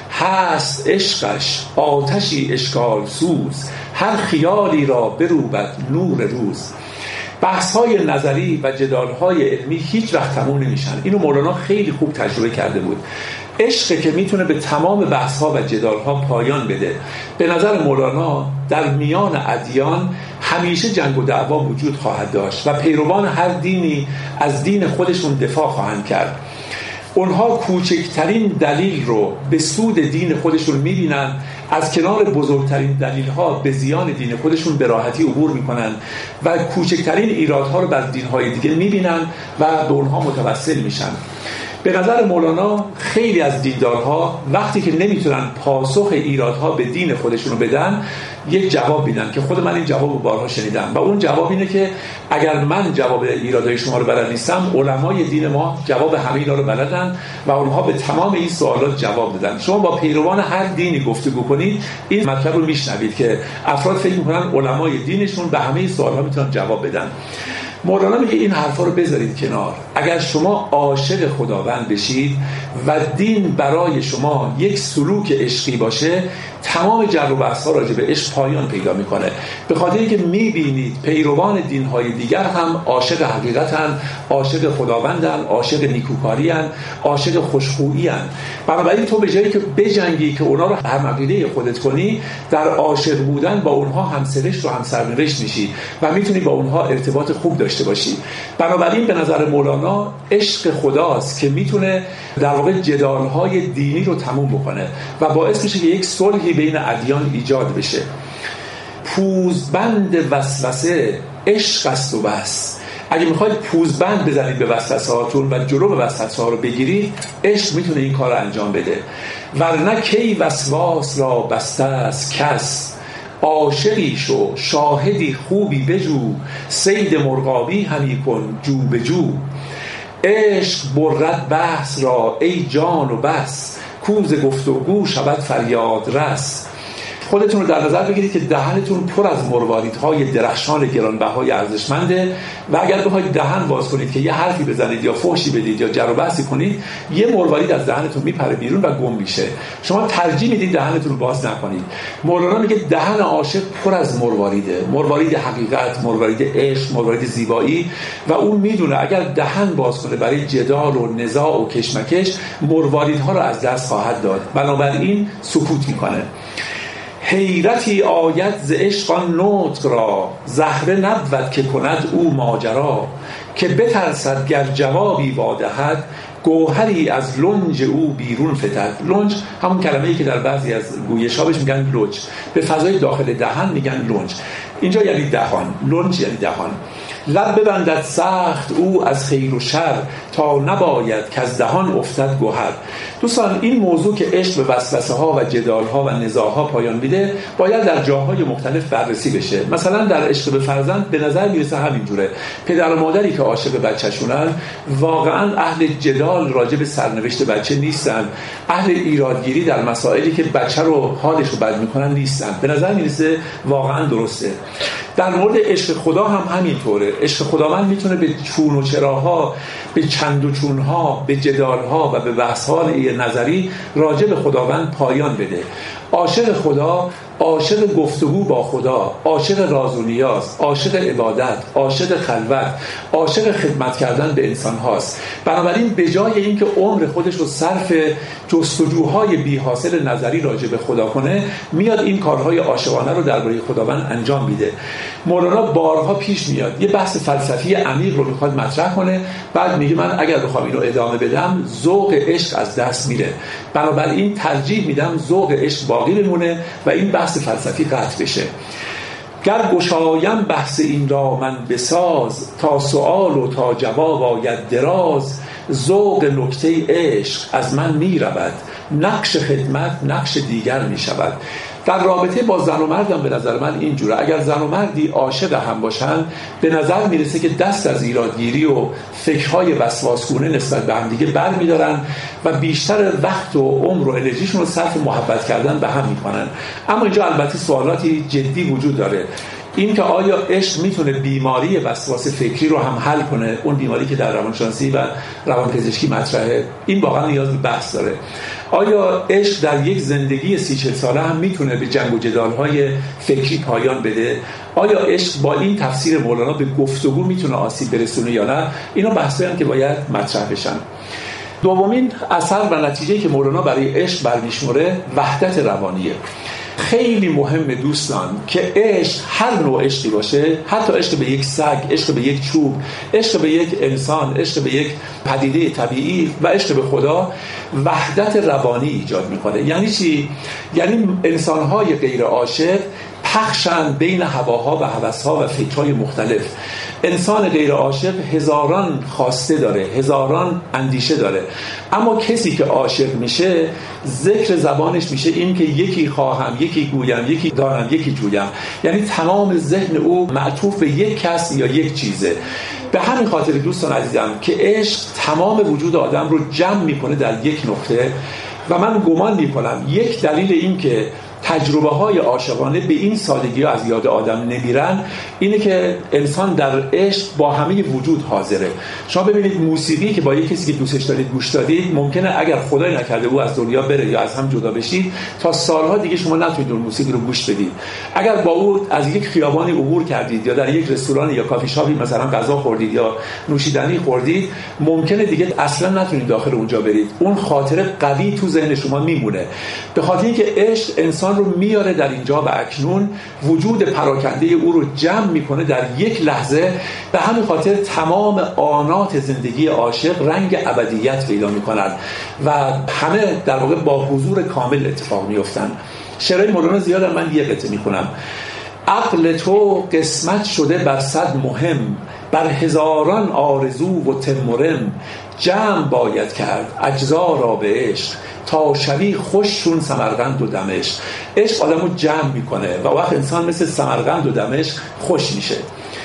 هست عشقش آتشی اشکال سوز، هر خیالی را بروبد نور روز. بحث‌های نظری و جدال‌های علمی هیچ وقت تموم نمیشن. اینو مولانا خیلی خوب تجربه کرده بود. عشقی که میتونه به تمام بحث‌ها و جدال‌ها پایان بده. به نظر مولانا در میان ادیان همیشه جنگ و دعوا وجود خواهد داشت و پیروان هر دینی از دین خودشون دفاع خواهند کرد. اونها کوچکترین دلیل رو به سود دین خودشون میبینن، از کنار بزرگترین دلیل‌ها به زیان دین خودشون به راحتی عبور میکنن و کوچکترین ایرادها رو بر دین‌های دیگه میبینن و به اونها متوسل میشن. به نظر مولانا خیلی از دیندارها وقتی که نمیتونن پاسخ ایرادها به دین خودشون رو بدن، یک جواب میدن که خود من این جواب رو بارها شنیدم و اون جواب اینه که اگر من جواب ایرادهای شما رو بلد نیستم، علمای دین ما جواب همه اینا رو بلدن و اونها به تمام این سوالات جواب دادن. شما با پیروان هر دینی گفتگو کنید این مطلب رو میشنوید که افراد فکر میکنن علمای دینشون به همه سوالها میتونن جواب بدن. مولانا میگه این حرفا رو بذارید کنار. اگر شما عاشق خداوند بشید و دین برای شما یک سلوک عشقی باشه، تمام جر و بحث‌ها راجع به عشق پایان پیدا میکنه. به خاطر اینکه میبینید پیروان دین‌های دیگر هم عاشق حقیقتن، عاشق خداوندن، عاشق نیکوکاری‌ان، عاشق خوشخویی‌ان. بنابراین تو به جایی که بجنگی که اونا رو هم عقیده خودت کنی، در عاشق بودن با اونها هم سرشت و هم سرنوشت میشی و میتونی با اونها ارتباط خوب داشته باشی. بنابراین به نظر مولانا عشق خداست که میتونه در واقع جدال‌های دینی رو تموم بکنه و باعث میشه که یک صلحی بین ادیان ایجاد بشه. پوزبند وسوسه عشق است و بس. اگه میخواید پوزبند بزنید به وسوسه هاتون و جلو وسوسه ها رو بگیرید، عشق میتونه این کار رو انجام بده. ورنه کی وسواس را بسته است کس، عاشقی شو شاهدی خوبی بجو، صید مرغابی همی کن جو به جو. عشق برد بحث را ای جان و بس، کوز گفتگو شود فریاد رس. خودتون رو در نظر بگیرید که دهنتون پر از مرواریدهای درخشان گرانبهای ارزشمنده و اگر بخواید دهن باز کنید که یه حرفی بزنید یا فحشی بدید یا جر و بحثی کنید، یه مروارید از دهنتون میپره بیرون و گم میشه. شما ترجیح میدید دهنتون رو باز نکنید. مولانا میگه دهن عاشق پر از مرواریده، مروارید حقیقت، مروارید عشق، مروارید زیبایی، و اون میدونه اگر دهن باز کنه برای جدال و نزاع و کشمکش، مرواریدها رو از دست خواهد داد. بنابراین سکوت میکنه. حیرتی آید ز عشق آن نطق را، زهره نبود که کند او ماجرا. که بترسد گر جوابی وادهد، گوهری از لنج او بیرون فتد. لنج همون کلمه‌ای که در بعضی از گویش‌ها بهش میگن لوچ، به فضای داخل دهن میگن لنج. اینجا یعنی دهان، لنج یعنی دهان. لب ببندد سخت او از خیر و شر، تا نباید که از دهان افتد گوهر. دوستان، این موضوع که عشق به وسوسه ها و جدال ها و نزاع ها پایان میده باید در جاهای مختلف بررسی بشه. مثلا در عشق به فرزند به نظر میرسه همینجوره. پدر و مادری که عاشق بچه‌شونن واقعا اهل جدال راجع به سرنوشت بچه نیستن، اهل ایرادگیری در مسائلی که بچه رو حالش رو بد میکنن نیستن. به نظر میرسه واقعا درسته. در مورد عشق خدا هم همینطوره. عشق خداوند میتونه به چون و چراها، به چند و چونها، به جدالها و به بحث‌های نظری راجع به خداوند پایان بده. عاشق خدا عاشق گفتگو با خدا، عاشق راز و نیاز، عاشق عبادت، عاشق خلوت، عاشق خدمت کردن به انسان هاست. بنابراین به جای اینکه عمر خودش رو صرف جستجوهای بی حاصل نظری راجع به خدا کنه، میاد این کارهای عاشقانه رو درباره خداوند انجام میده. مولانا بارها پیش میاد یه بحث فلسفی عمیق رو میخواد مطرح کنه، بعد میگه من اگر بخوام اینو ادامه بدم ذوق عشق از دست میره، بنابراین ترجیح میدم ذوق عشق باقی بمونه و این بحث فلسفی قطع بشه. گر گشایم بحث این را من بساز، تا سؤال و تا جواب آید دراز. ذوق نکته عشق از من می رود، نقش خدمت نقش دیگر می شود. در رابطه با زن و مردم به نظر من اینجوره. اگر زن و مردی عاشق هم باشن، به نظر میرسه که دست از ایرادگیری و فکرهای وسواسگونه نسبت به هم دیگه بر میدارن و بیشتر وقت و عمر و انرژیشون رو صرف محبت کردن به هم میکنن. اما اینجا البته سوالاتی جدی وجود داره. این که آیا عشق میتونه بیماری وسواس فکری رو هم حل کنه، اون بیماری که در روانشناسی و روانپزشکی مطرحه، این واقعا نیاز به بحث داره. آیا عشق در یک زندگی سی چل ساله هم میتونه به جنگ و جدال‌های فکری پایان بده؟ آیا عشق با این تفسیر مولانا به گفتگو میتونه آسیب برسونه یا نه؟ اینا بحثایی هم که باید مطرح بشن. دومین اثر و نتیجه‌ای که مولانا برای عشق برمی‌شمره وحدت روانیه. خیلی مهمه دوستان که عشق، هر نوع عشقی باشه، حتی عشق به یک سگ، عشق به یک چوب، عشق به یک انسان، عشق به یک پدیده طبیعی و عشق به خدا، وحدت روانی ایجاد میکنه. یعنی چی؟ یعنی انسان‌های غیر عاشق پخشن بین هواها و هوس‌ها و فکرهای مختلف. انسان غیر عاشق هزاران خواسته داره، هزاران اندیشه داره، اما کسی که عاشق میشه ذکر زبانش میشه این که یکی خواهم، یکی گویم، یکی دارم، یکی جویم. یعنی تمام ذهن او معطوف به یک کس یا یک چیزه. به همین خاطر دوستان عزیزم که عشق تمام وجود آدم رو جمع میکنه در یک نقطه و من گمان میکنم یک دلیل این که تجربه های عاشقانه به این سادگی ها از یاد آدم نمیرن اینه که انسان در عشق با همه وجود حاضره. شما ببینید موسیقی که با یک کسی که دوستش دارید گوش دادید، ممکنه اگر خدای نکرده او از دنیا بره یا از هم جدا بشید، تا سالها دیگه شما نتونید اون موسیقی رو گوش بدید. اگر با او از یک خیابانی عبور کردید یا در یک رستوران یا کافی شاپی مثلا غذا خوردید یا نوشیدنی خوردید، ممکنه دیگه اصلا نتونید داخل اونجا برید. اون خاطره قوی تو ذهن شما میمونه، به خاطر اینکه عشق انسان رو میاره در اینجا و اکنون، وجود پراکنده او رو جمع میکنه در یک لحظه. به همین خاطر تمام آنات زندگی عاشق رنگ ابدیت پیدا میکنن و همه در واقع با حضور کامل اتفاق میفتن. شعرهای مولانا زیادن، من یه قطعه میخونم. عقل تو قسمت شده بر صد مهم، بر هزاران آرزو و تمرم. جمع باید کرد اجزا را به عشق، تا شوی خوش چون سمرقند و دمشق. عشق آدمو جمع میکنه و وقت انسان مثل سمرقند و دمشق خوش میشه.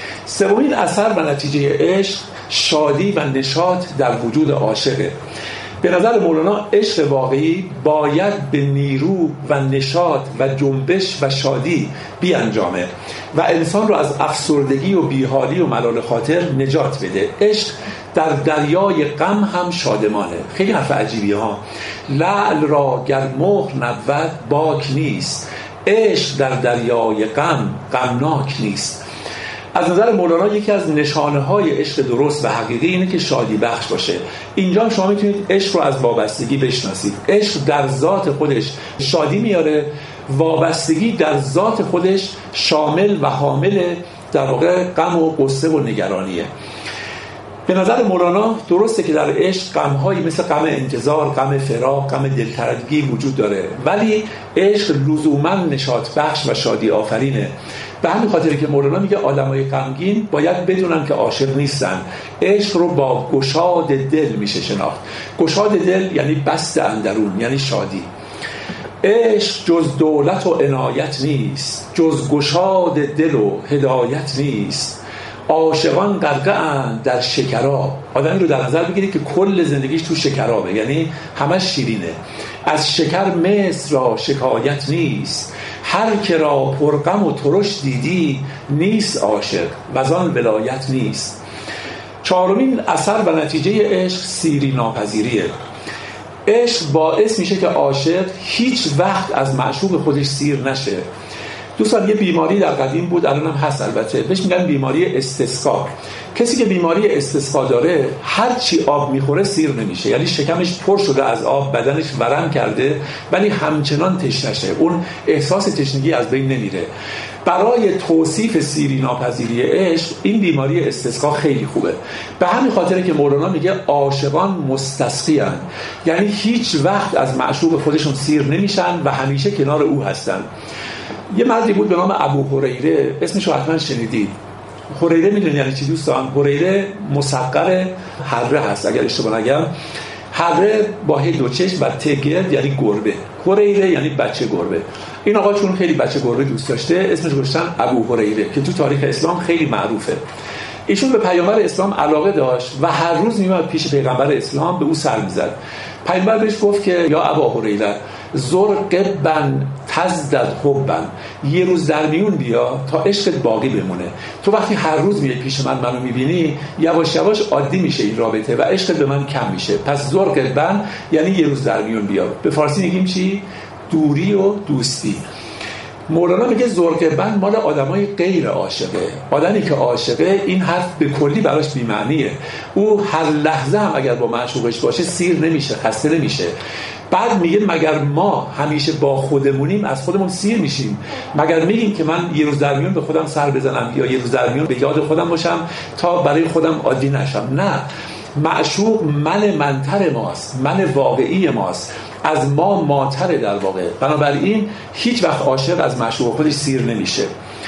سومین اثر و نتیجه عشق شادی و نشاط در وجود عاشقه. به نظر مولانا عشق واقعی باید به نیرو و نشاط و جنبش و شادی بیانجامه و انسان رو از افسردگی و بیحالی و ملال خاطر نجات بده. عشق در دریای غم هم شادمانه. خیلی حرف عجیبی ها. لعل را گر مهر نبود باک نیست، عشق در دریای غم غمناک نیست. از نظر مولانا یکی از نشانه های عشق درست و حقیقی اینه که شادی بخش باشه. اینجا شما میتونید عشق رو از وابستگی بشناسید. عشق در ذات خودش شادی میاره، وابستگی در ذات خودش شامل و حامل در واقع غم و غصه و نگرانیه. به نظر مولانا درسته که در عشق غم‌هایی مثل غم انتظار، غم فراق، غم دلتنگی وجود داره، ولی عشق لزوماً نشاط بخش و شادی آفرینه. به همین خاطره که مولانا میگه آدمای غمگین باید بدونن که عاشق نیستن. عشق رو با گشاد دل میشه شناخت. گشاد دل یعنی بست اندرون، یعنی شادی. عشق جز دولت و عنایت نیست، جز گشاد دل و هدایت نیست. عاشقان غرقه اند در شکراب. آدمی رو در نظر بگیرید که کل زندگیش تو شکرابه، یعنی همش شیرینه. از شکر مصر را شکایت نیست، هر که را پرغم و ترش دیدی نیست عاشق وزان ولایت نیست. چهارمین اثر و نتیجه عشق سیری ناپذیریه. عشق باعث میشه که عاشق هیچ وقت از معشوق خودش سیر نشه. دوستان یه بیماری در قدیم بود، الان هم هست البته، بهش میگن بیماری استسقا. کسی که بیماری استسقا داره هر چی آب میخوره سیر نمیشه، یعنی شکمش پر شده از آب، بدنش ورم کرده ولی همچنان تشنشه، اون احساس تشنگی از بین نمیره. برای توصیف سیری ناپذیری عشق این بیماری استسقا خیلی خوبه. به همین خاطره که مولانا میگه عاشقان مستسقیان، یعنی هیچ وقت از معشوق خودشون سیر نمیشن و همیشه کنار او هستن. یه مردی بود به نام ابو هریره، اسمش رو حتما شنیدید. هریره میدونید یعنی چی دوستان؟ هریره مصغر حره هست اگر اشتباه نگم. حره با هی دو چشم و تگرد یعنی گربه. هریره یعنی بچه گربه. این آقا چون خیلی بچه گربه دوست داشته اسمش گذاشتن ابو هریره که تو تاریخ اسلام خیلی معروفه. ایشون به پیامبر اسلام علاقه داشت و هر روز میومد پیش پیغمبر اسلام به او سر میزد. پیامبر بهش گفت که یا ابا هریره زرق بن تزدد حبن، یه روز در میون بیا تا عشقت باقی بمونه. تو وقتی هر روز میای پیش من منو میبینی یواش یواش عادی میشه این رابطه و عشقت به من کم میشه. پس زرق بن یعنی یه روز در میون بیا. به فارسی میگیم چی؟ دوری و دوستی. مولانا میگه زرق بن مال آدمای غیر عاشقه. آدمی که عاشقه این حرف به کلی براش بی‌معنیه. او هر لحظه هم اگر با معشوقش باشه سیر نمیشه، خسته نمیشه. بعد میگه مگر ما همیشه با خودمونیم از خودمون سیر میشیم؟ مگر میگیم که من یه روز در میون به خودم سر بزنم یا یه روز در میون به یاد خودم باشم تا برای خودم عادی نشم؟ نه، معشوق من منتر ماست، من واقعی ماست، از ما ماتره در واقع. بنابراین هیچ وقت عاشق از معشوق خودش سیر نمیشه.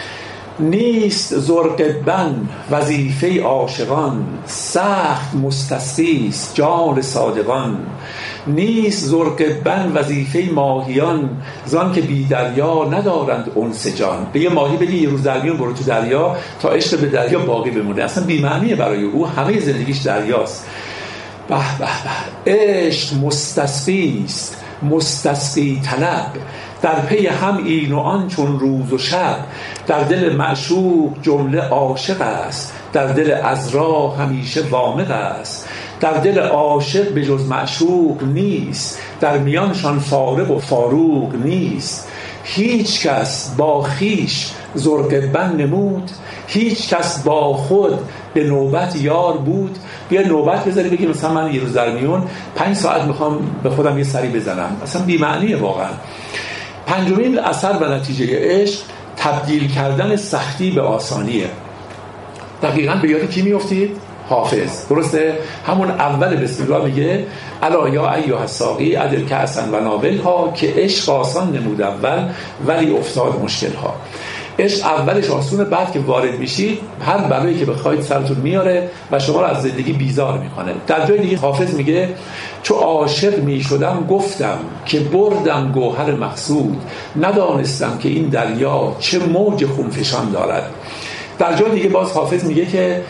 نیست زرق بن وظیفه عاشقان، سخت مستسقیست جان صادقان. نیست زرق بن وظیفه ماهیان، زان که بی دریا ندارند انس جان. به یه ماهی بگی یه روز در میون برو تو دریا تا عشق به دریا باقی بمونه، اصلا بی معنیه برای او، همه زندگیش دریاست. به به به، عشق مستسقیست مستسقی طلب، در پی هم این و آن چون روز و شب. در دل معشوق جمله عاشق است، در دل عذرا همیشه وامق است. در دل عاشق به جز معشوق نیست، در میانشان فارق و فاروق نیست. هیچ کس با خیش زرق بن نمود، هیچ کس با خود به نوبت یار بود. بیا نوبت بذاری بگی مثلا من یه روز در میون پنج ساعت میخوام به خودم یه سری بزنم، اصلا بی‌معنیه واقعا. پنجمین اثر و نتیجه عشق تبدیل کردن سختی به آسانیه. دقیقاً به یاد کی میافتید؟ حافظ. درسته؟ همون اول بسم الله میگه الا یا ایها الساقی عدل کأسا و ناولها، که عشق آسان نمود اول ولی افتاد مشکل ها. عشق اولش آسونه، بعد که وارد میشید هر بلایی که بخواید سرتون میاره و شما رو از زندگی بیزار میکنه. در جای دیگه حافظ میگه چو عاشق میشدم گفتم، که بردم گوهر مقصود، ندانستم که این دریا چه موج خونفشان دارد. در جای دیگه باز حافظ میگه که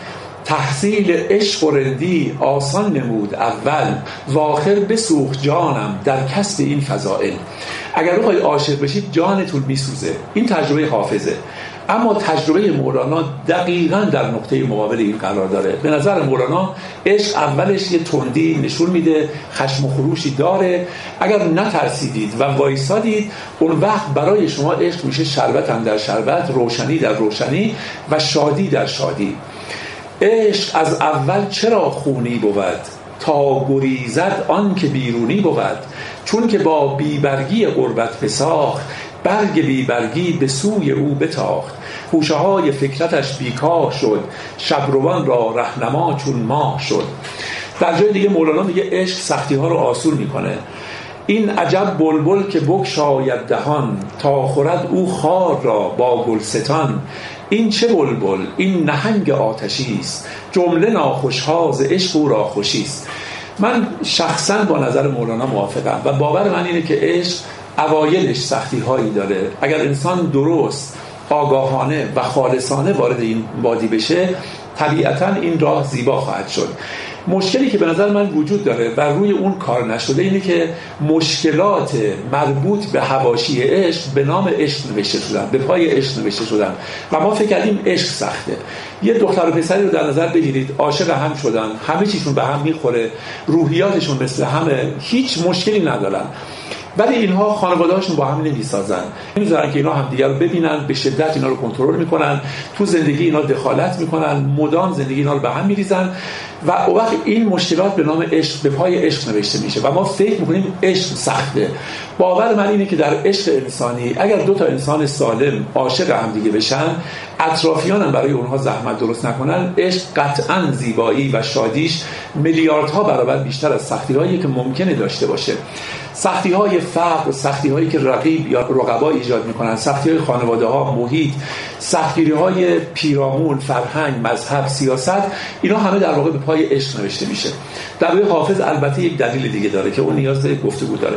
تحصیل عشق و رندی آسان نمود اول، و آخر بسوخت جانم در کسب این فضائل. اگر بخواید عاشق بشید جانتون میسوزه. این تجربه حافظه. اما تجربه مولانا دقیقاً در نقطه مقابل این قرار داره. به نظر مولانا عشق اولش یه تندی نشون میده، خشم و خروشی داره. اگر نترسیدید و وایسادید، اون وقت برای شما عشق میشه شربت اندر شربت، روشنی در روشنی و شادی در شادی. عشق از اول چرا خونی بود، تا گریزد آن که بیرونی بود. چون که با بیبرگی قربت بساخت، برگ بیبرگی به سوی او بتاخت. خوشه های فکرتش بیکار شد، شبروان را رهنما چون ماه شد. در جای دیگه مولانا میگه عشق سختی ها رو آسون میکنه. این عجب بلبل که بگشاید دهان، تا خورد او خار را با گلستان. این چه بلبل این نهنگ آتشی است، جمله ناخوش‌ها ز عشق او را خوشی است. من شخصا با نظر مولانا موافقم و باور من اینه که عشق اوایلش سختی هایی داره. اگر انسان درست، آگاهانه و خالصانه وارد این وادی بشه، طبیعتاً این راه زیبا خواهد شد. مشکلی که به نظر من وجود داره و روی اون کار نشده اینه که مشکلات مربوط به حواشی عشق به نام عشق نوشته شدن، به پای عشق نوشته شدن و ما فکر کردیم عشق سخته. یه دختر و پسری رو در نظر بگیرید، عاشق هم شدن، همه چیشون به هم میخوره، روحیاتشون مثل همه، هیچ مشکلی ندارن، ولی اینها خانواده‌هاشون با هم نمیسازن، نمیذارن که اینا همدیگه رو ببینن، به شدت اینا رو کنترل میکنن، تو زندگی اینا دخالت میکنن، مدام زندگی اینا رو به هم میریزن و اون وقت این مشکلات به نام عشق به پای عشق نوشته میشه و ما فکر میکنیم عشق سخته. باور من اینه که در عشق انسانی اگر دو تا انسان سالم عاشق همدیگه بشن، اطرافیان هم برای اونها زحمت درست نکنن، عشق قطعاً زیبایی و شادیش میلیاردها برابر بیشتر از سختی‌هایی که ممکنه داشته باشه. سختی‌های فقر، سختی‌هایی که رقیب یا رقبا ایجاد می‌کنن، سختی‌های خانواده‌ها، محیط، سختگیری‌های پیرامون، فرهنگ، مذهب، سیاست، اینا همه در واقع به پای عشق نوشته میشه. در واقع حافظ البته یک دلیل دیگه داره که اون نیاز به گفتگو داره.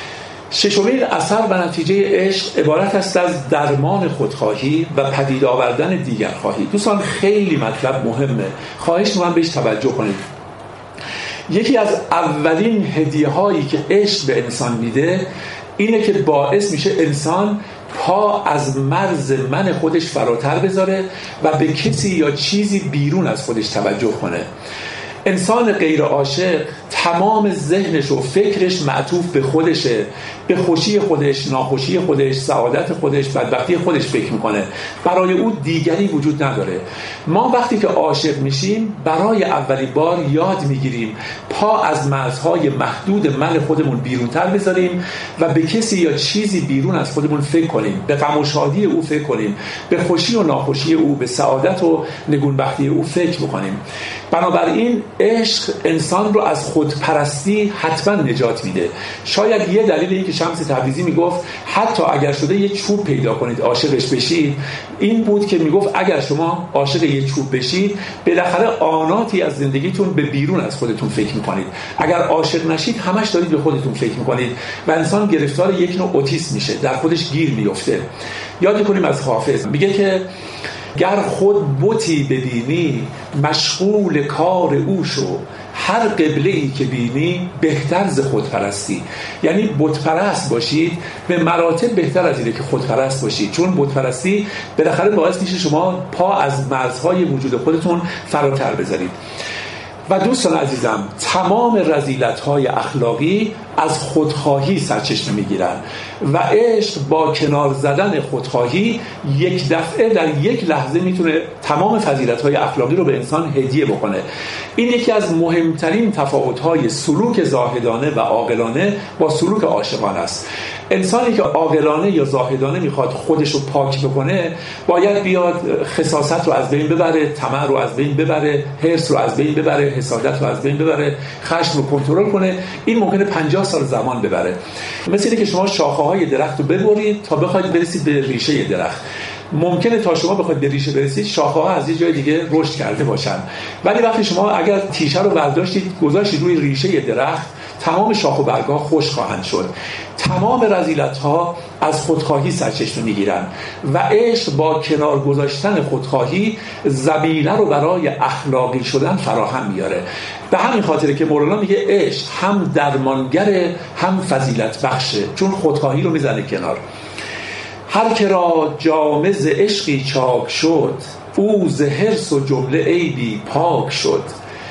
ششمین اثر و نتیجه عشق عبارت است از درمان خودخواهی و پدید آوردن دیگرخواهی. دوستان خیلی مطلب مهمه، خواهش می‌کنم بهش توجه کنید. یکی از اولین هدیه هایی که عشق به انسان میده اینه که باعث میشه انسان پا از مرز من خودش فراتر بذاره و به کسی یا چیزی بیرون از خودش توجه کنه. انسان غیر عاشق تمام ذهنش و فکرش معطوف به خودشه، به خوشی خودش، ناخوشی خودش، سعادت خودش، بدبختی خودش فکر میکنه، برای او دیگری وجود نداره. ما وقتی که عاشق میشیم برای اولین بار یاد میگیریم پا از مرزهای محدود من خودمون بیرونتر بذاریم و به کسی یا چیزی بیرون از خودمون فکر کنیم، به غم و شادی او فکر کنیم، به خوشی و ناخوشی او، به سعادت و نگونبختی او فکر بکنیم. بنابراین عشق انسان رو از خودپرستی حتما نجات میده. شاید یه دلیل این که شمس تبریزی میگفت حتی اگر شده یه چوب پیدا کنید عاشقش بشید، این بود که میگفت اگر شما عاشق یه چوب بشید بالاخره آناتی از زندگیتون به بیرون از خودتون فکر میکنید. اگر عاشق نشید همش دارید به خودتون فکر میکنید و انسان گرفتار یک نوع اوتیسم میشه، در خودش گیر میفته. یاد کنیم از حافظ میگه که گر خود بتی ببینی مشغول کار او شو، هر قبله‌ای که بینی بهتر ز خود پرستی. یعنی بت پرست باشید به مراتب بهتر از اینه که خود پرست باشید، چون بت پرستی بالاخره باعث میشه شما پا از مرزهای وجود خودتون فراتر بذارید. و دوستان عزیزم، تمام رذیلت‌های اخلاقی از خودخواهی سرچشمه می‌گیرن و عشق با کنار زدن خودخواهی یک دفعه در یک لحظه میتونه تمام فضیلت‌های اخلاقی رو به انسان هدیه بکنه. این یکی از مهمترین تفاوت‌های سلوک زاهدانه و عاقلانه با سلوک عاشقانه است. انسانی که عاقلانه یا زاهدانه میخواد خودش رو پاک بکنه باید بیاد خساست رو از بین ببره، طمع رو از بین ببره، حرص رو از بین ببره، حسادت رو از بین ببره، خشم رو کنترل کنه. این ممکنه پنجاه سال زمان ببره. مثل اینه که شما شاخه های درخت رو ببرید تا بخواید برسید به ریشه درخت. ممکنه تا شما بخواید به ریشه برسید شاخه ها از یه جای دیگه رشد کرده باشن، ولی وقتی شما اگر تیشه رو برداشتید گذاشتید روی ریشه درخت تمام شاخ و برگ‌ها خوش خواهند شد. تمام رذیلت‌ها از خودخواهی سرچشمه می‌گیرند و عشق با کنار گذاشتن خودخواهی زمینه رو برای اخلاقی شدن فراهم میاره. به همین خاطره که مولانا میگه عشق هم درمانگره هم فضیلت بخشه، چون خودخواهی رو میزنه کنار. هر که را جامه ز عشقی چاک شد، او ز حرص و جمله عیبی پاک شد.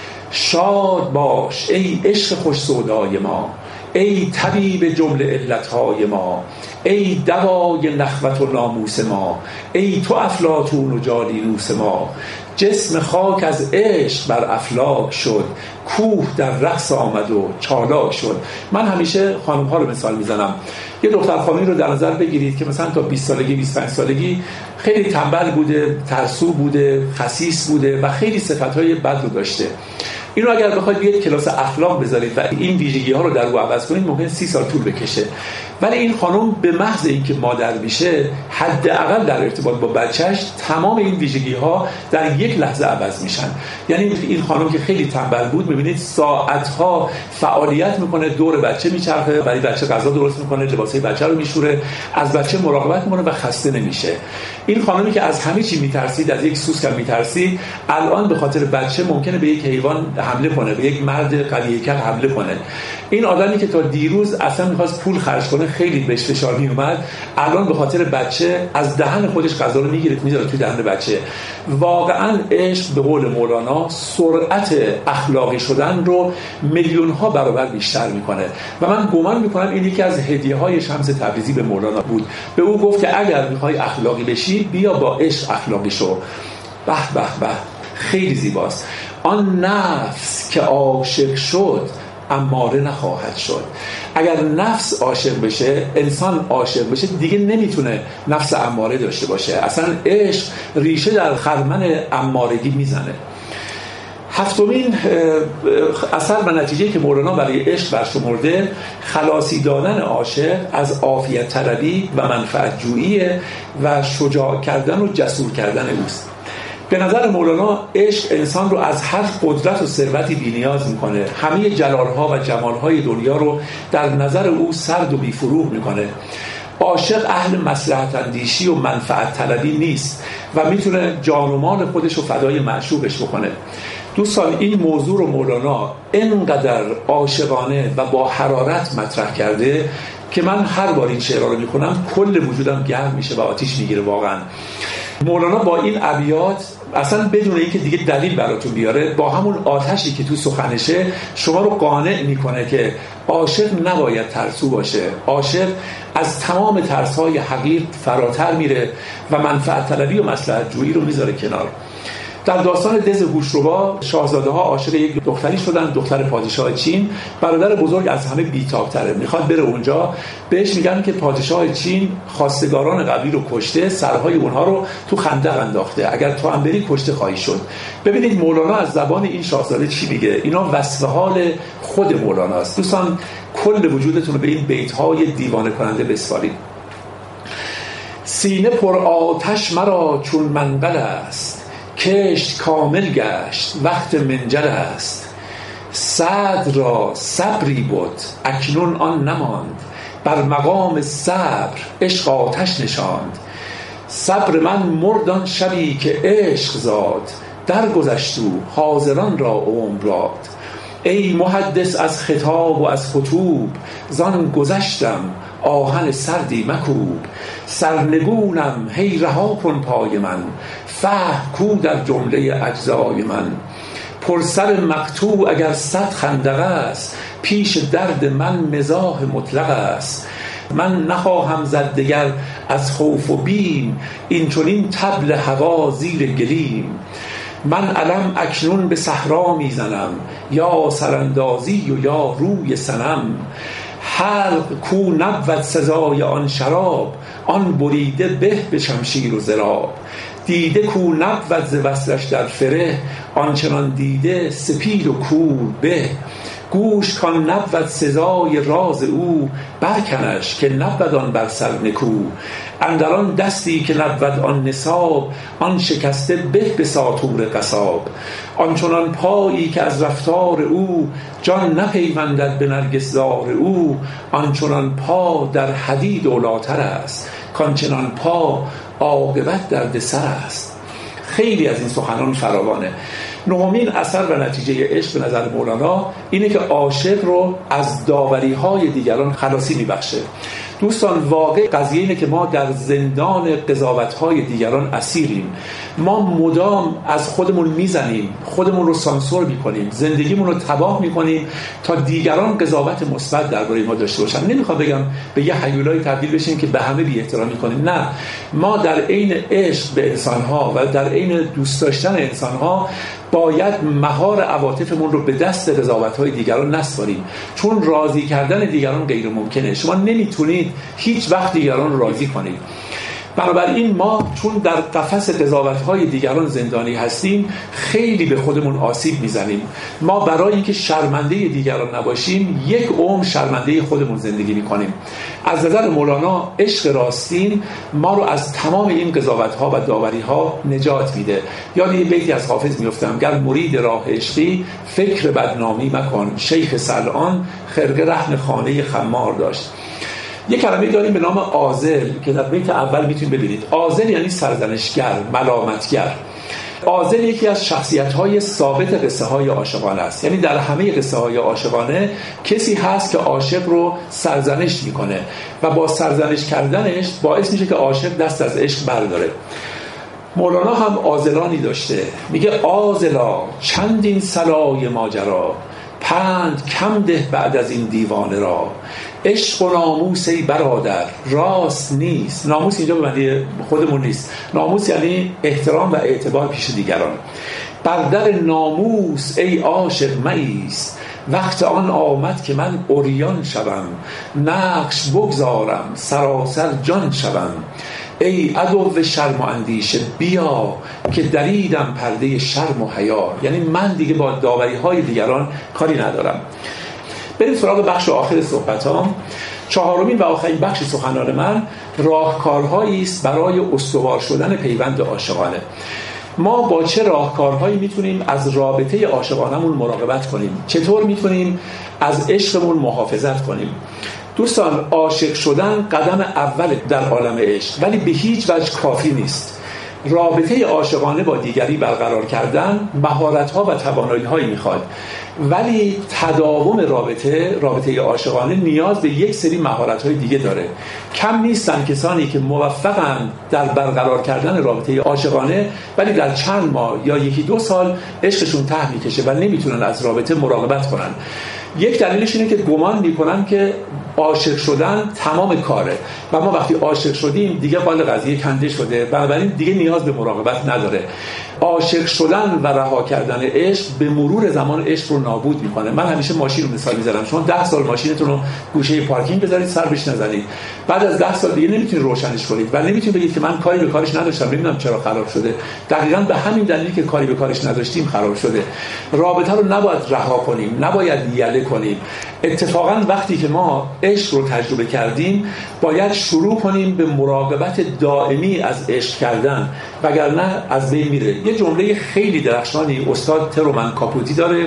شاد باش ای عشق خوش سودای ما، ای طبیب جمله علتهای ما، ای دوای نخوت و ناموس ما، ای تو افلاطون و جالینوس ما. جسم خاک از عشق بر افلاک شد، کوه در رقص آمد و چالاک شد. من همیشه خانم ها رو مثال میزنم. یه دختر خانمی رو در نظر بگیرید که مثلا تا بیست سالگی بیست و پنج سالگی خیلی تنبل بوده، ترسو بوده، خسیس بوده و خیلی صفتهای بد رو داشته. اینو اگر بخواید بیاید کلاس اخلاق بذارید و این ویژگی ها رو در او عوض کنید ممکن سی سال طول بکشه. ولی این خانم به محض اینکه مادر میشه حداقل در ارتباط با بچهش تمام این ویژگی ها در یک لحظه عوض میشن. یعنی این خانم که خیلی تنبل بود میبینید ساعت ها فعالیت میکنه، دور بچه میچرخه، برای بچه غذا درست میکنه، لباسای بچه رو میشوره، از بچه مراقبت میکنه و خسته نمیشه. این خانمی که از همه چی میترسید، از یک سوسک هم میترسید، الان به خاطر بچه ممکنه به یک حیوان حمله کنه، به یک مرد قوی هیکل حمله کنه. این آدمی که تا دیروز اصلا می‌خواست پول خرج کنه، خیلی بهش فشار میومد، الان به خاطر بچه از دهن خودش غذا رو میگیره میذاره توی دهن بچه. واقعا عشق به قول مولانا سرعت اخلاقی شدن رو میلیون ها برابر بیشتر میکنه و من گمان میکنم این یکی از هدیه‌های شمس تبریزی به مولانا بود. به او گفت که اگر میخوای اخلاقی بشی بیا با عشق اخلاقی شو. به به به، خیلی زیباست. آن نفس که عاشق شد اماره نخواهد شد. اگر نفس عاشق بشه، انسان عاشق بشه، دیگه نمیتونه نفس اماره داشته باشه. اصلا عشق ریشه در خرمن امارگی میزنه. هفتمین اثر و نتیجه که مولانا برای عشق برشمرده خلاصی دادن عاشق از عافیت طلبی و منفعت جویی و شجاع کردن و جسور کردن اوست. به نظر مولانا عشق انسان رو از هر قدرت و ثروتی بی‌نیاز میکنه. همه جلالها و جمالهای دنیا رو در نظر او سرد و بی‌فروغ میکنه. عاشق اهل مصلحت اندیشی و منفعت طلبی نیست و میتونه جان و مال خودش رو فدای معشوقش بکنه. دوستان این موضوع رو مولانا اینقدر عاشقانه و با حرارت مطرح کرده که من هر بار این شعرها رو میخونم کل وجودم گرم میشه و آتیش میگیره. واقعا مولانا با این ابیات اصلا بدون اینکه دیگه دلیل براتون بیاره، با همون آتشی که تو سخنشه شما رو قانع میکنه که عاشق نباید ترسو باشه. عاشق از تمام ترس‌های حقیر فراتر میره و منفعت طلبی و مصلحت جویی رو میذاره کنار. در داستان دز هوشربا شاهزاده ها عاشق یک دختری شدن، دختر پادشاه چین. برادر بزرگ از همه بی‌تاب‌تره، میخواد بره اونجا. بهش میگن که پادشاه چین خواستگاران قبلی رو کشته، سرهای اونها رو تو خندق انداخته، اگر تو هم بری کشته خواهی شد. ببینید مولانا از زبان این شاهزاده چی میگه. اینا وصف حال خود مولاناست. دوستان کل وجودتون رو به این بیت‌های دیوانه کننده بسپارید. سینه پر آتش مرا چون منقل است، کشت کامل گشت وقت منجل است. صدر را صبری بود اکنون آن نماند، بر مقام صبر عشق آتش نشاند. صبر من مردان شبی که عشق زاد، در گذشت او حاضران را عمر داد. ای محدث از خطاب و از خطوب، زان گذشتم آهن سردی مکوب. سرنگونم هی رها کن پای من، فهم کو در جمله اجزای من. پر سر مقطوع اگر صد خندق است، پیش درد من مزاح مطلق است. من نخواهم زد دگر از خوف و بیم، این چنین طبل هوا زیر گلیم. من علم اکنون به صحرا میزنم، یا سراندازی و یا روی صنم. حلق کو نبود سزای آن شراب، آن بریده به به شمشیر و ضراب. دیده کو نبود ز وصلش در فره، آنچنان دیده سپید و کور به. گوش کان نبود سزای راز او، برکنش که نبود آن بر سر نکو. اندران دستی که نبود آن نصاب، آن شکسته به به ساطور قصاب. آنچنان پایی که از رفتار او، جان نپیوندد به نرگس زار او. آنچنان پا در حدید اولاتر است، کانچنان پا عاقبت درد سر است. خیلی از این سخنان فراوانه. نهمین اثر و نتیجه عشق به نظر مولانا اینه که عاشق رو از داوری‌های دیگران خلاصی میبخشه. دوستان، واقع قضیه اینه که ما در زندان قضاوت‌های دیگران اسیریم. ما مدام از خودمون میزنیم، خودمون رو سانسور میکنیم، زندگیمون رو تباه میکنیم تا دیگران قضاوت مثبت درباره ما داشته باشن. نمیخوام بگم به یه هیولایی تبدیل بشیم که به همه بی احترامی کنیم، نه. ما در عین عشق به انسان‌ها و در عین دوست داشتن انسان‌ها باید مهار عواطفمون رو به دست قضاوت‌های دیگران نسپاریم، چون راضی کردن دیگران غیر ممکنه. شما نمیتونید هیچ وقت دیگران رو راضی کنید. بنابراین ما چون در قفس قضاوت‌های دیگران زندانی هستیم، خیلی به خودمون آسیب میزنیم. ما برای اینکه شرمنده دیگران نباشیم، یک عمر شرمنده خودمون زندگی میکنیم. از نظر مولانا عشق راستین ما رو از تمام این قضاوت‌ها و داوری‌ها نجات میده. یاد یه بیتی از حافظ میافتم: گر مرید راه عشقی، فکر بدنامی مکن. شیخ سلعان خرقه رهن خانه خمار داشت. یک کلمه داریم به نام عاذل که در بیت اول میتونید ببینید. عاذل یعنی سرزنشگر، ملامتگر. عاذل یکی از شخصیت‌های ثابت قصه‌های عاشقانه است. یعنی در همه قصه‌های عاشقانه کسی هست که عاشق رو سرزنش میکنه و با سرزنش کردنش باعث میشه که عاشق دست از عشق برداره. مولانا هم عاذلانی داشته. میگه: عاذلا چندین صلای ماجرا، پند کم ده بعد از این دیوانه را. عشق و ناموس ای برادر راست نیست. ناموس اینجا به معنی خودمون نیست. ناموس یعنی احترام و اعتبار پیش دیگران. بر در ناموس ای عاشق مایست، وقت آن آمد که من عریان شوم. نقش بگذارم سراسر جان شوم. ای عدو شرم و اندیشه بیا، که دریدم پرده شرم و حیا. یعنی من دیگه با داوری های دیگران کاری ندارم. بریم سراغ بخش آخر صحبتام. چهارمین و آخرین بخش سخنان من راهکارهایی است برای استوار شدن پیوند عاشقانه. ما با چه راهکارهایی میتونیم از رابطه عاشقانمون مراقبت کنیم؟ چطور میتونیم از عشقمون محافظت کنیم؟ دوستان، عاشق شدن قدم اول در عالم عشق، ولی به هیچ وجه کافی نیست. رابطه عاشقانه با دیگری برقرار کردن مهارت‌ها و توانایی‌هایی میخواد، ولی تداوم رابطه رابطه عاشقانه نیاز به یک سری مهارت‌های دیگه داره. کم نیستن کسانی که موفقن در برقرار کردن رابطه عاشقانه، ولی در چند ماه یا یکی دو سال عشقشون ته میکشه و نمیتونن از رابطه مراقبت کنن. یک دلیلش اینه که گمان میکنن که عاشق شدن تمام کاره و ما وقتی عاشق شدیم دیگه قال قضیه کنده شده، بنابراین دیگه نیاز به مراقبت نداره. عاشق شدن و رها کردن عشق به مرور زمان عشق رو نابود میکنه. من همیشه ماشین رو مثال میذارم. شما ده سال ماشینتون رو گوشه پارکینگ بذارید، سر بهش نزنید، بعد از ده سال دیگه نمیتونید روشنش کنید و نمیتونید بگید که من کاری به کارش نداشتم، نمیدونم چرا خراب شده. دقیقاً به همین دلیلی که کاری به کارش نداشتیم خراب شده. رابطه رو نباید رها کنیم، نباید یله کنیم. اتفاقاً وقتی که ما عشق رو تجربه کردیم باید شروع کنیم به مراقبت دائمی از عشق کردن، وگرنه از بین میره. یه جمله خیلی درخشانی استاد ترومن کاپوتی داره،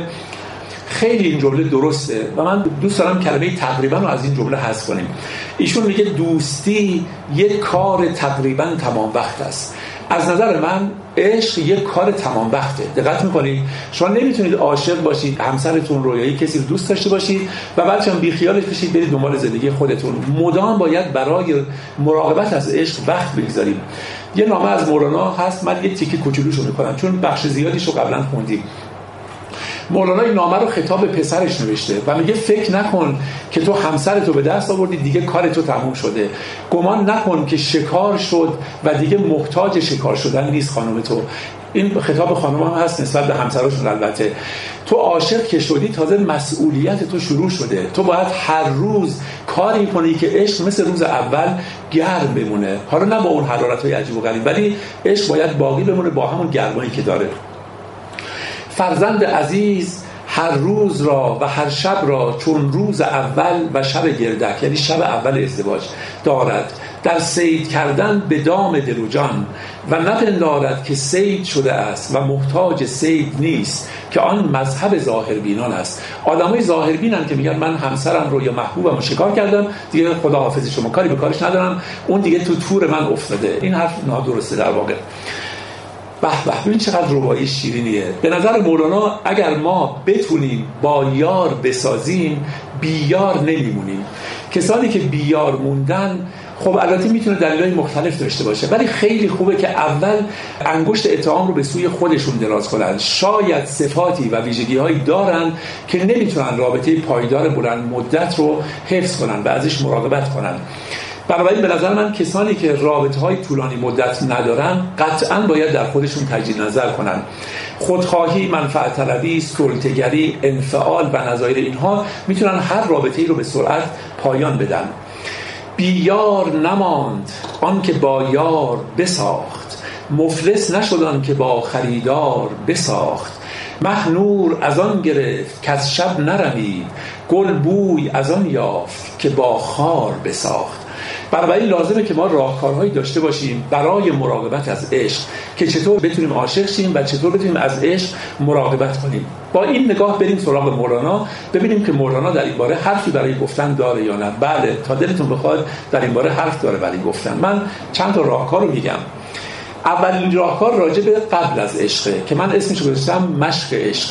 خیلی این جمله درسته و من دوست دارم کلمه تقریبا رو از این جمله حذف کنیم. ایشون میگه دوستی یک کار تقریبا تمام وقت است. از نظر من عشق یک کار تمام وقته. دقت میکنید؟ شما نمیتونید عاشق باشید، همسرتون رو یا یک کسی رو دوست داشته باشید و بعدش هم بیخیالش بشید برید دنبال زندگی خودتون. مدام باید برای مراقبت از عشق وقت بگذاریم. یه نامه از مولانا هست، من یه تیکه کوچولوشو میکنم چون بخش زیادیش رو قبلا خوندیم. مولانا این نامه رو خطاب به پسرش نوشته و میگه فکر نکن که تو همسرتو به دست آوردی دیگه کار تو تموم شده. گمان نکن که شکار شد و دیگه محتاج شکار شدن نیست خانم تو. این خطاب خانم هم هست نسبت به همسرشون. البته تو عاشق که شدی تازه مسئولیت تو شروع شده. تو باید هر روز کاری کنی که عشق مثل روز اول گرم بمونه، حالا نه با اون حرارت‌های عجیب و غریب، ولی عشق باید باقی بمونه با همون گرمایی که داره. فرزند عزیز هر روز را و هر شب را چون روز اول و شب گردک، یعنی شب اول ازدواج دارد، در صید کردن به دام دل و جان و نپندارد که صید شده است و محتاج صید نیست که آن مذهب ظاهربینان است. آدمای ظاهربینن که میگن من همسرم رو یا محبوبم رو شکار کردم، دیگه خداحافظ شما، کاری به کارش ندارم، اون دیگه تو تور من افتاده. این حرف نادرسته در واقع. به به، ببین چقدر روایی شیرینیه. به نظر مولانا اگر ما بتونیم با یار بسازیم، بیار نمیمونیم. کسانی که بیار موندن خب البته میتونه دلایل مختلف داشته باشه، ولی خیلی خوبه که اول انگشت اتهام رو به سوی خودشون دراز کنن. شاید صفاتی و ویژگی‌هایی دارن که نمیتونن رابطه پایدار بلند مدت رو حفظ کنن و ازش مراقبت کنن. بنابراین به نظر من کسانی که رابطه‌های طولانی مدت ندارن قطعاً باید در خودشون تجدید نظر کنن. خودخواهی، منفعت طلبی، سلطه‌گری، انفعال و نظایر اینها میتونن هر رابطه‌ای رو به سرعت پایان بدن. بیار نماند آن که با یار بساخت، مفلس نشد آن که با خریدار بساخت. مه نور از آن گرفت که از شب نرمید، گل بوی از آن یافت که با خار بساخت. بنابراین لازمه که ما راهکارهایی داشته باشیم برای مراقبت از عشق که چطور بتونیم عاشق شیم و چطور بتونیم از عشق مراقبت کنیم. با این نگاه بریم سراغ مولانا، ببینیم که مولانا در این باره حرفی برای گفتن داره یا نه. بله، تا دلتون بخواد در این باره حرف داره برای گفتن. من چند تا راهکار رو میگم. اولین راهکار راجع به قبل از عشقه که من اسمش رو گذاشتم مشق عشق.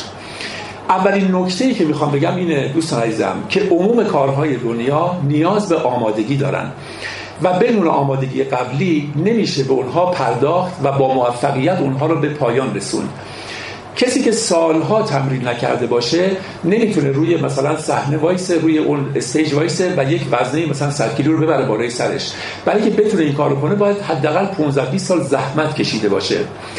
اولین نکته‌ای که میخوام بگم اینه دوستان عزیزم که عموم کارهای دنیا نیاز به آمادگی دارن و بدون آمادگی قبلی نمیشه به اونها پرداخت و با موفقیت اونها رو به پایان رسوند. کسی که سالها تمرین نکرده باشه نمیتونه روی مثلا صحنه وایسه، روی اون استیج وایسه و یک وزنه مثلا صد کیلو رو ببره بالای سرش. برای اینکه بتونه این کارو کنه باید حداقل پانزده بیست سال زحمت کشیده باشه.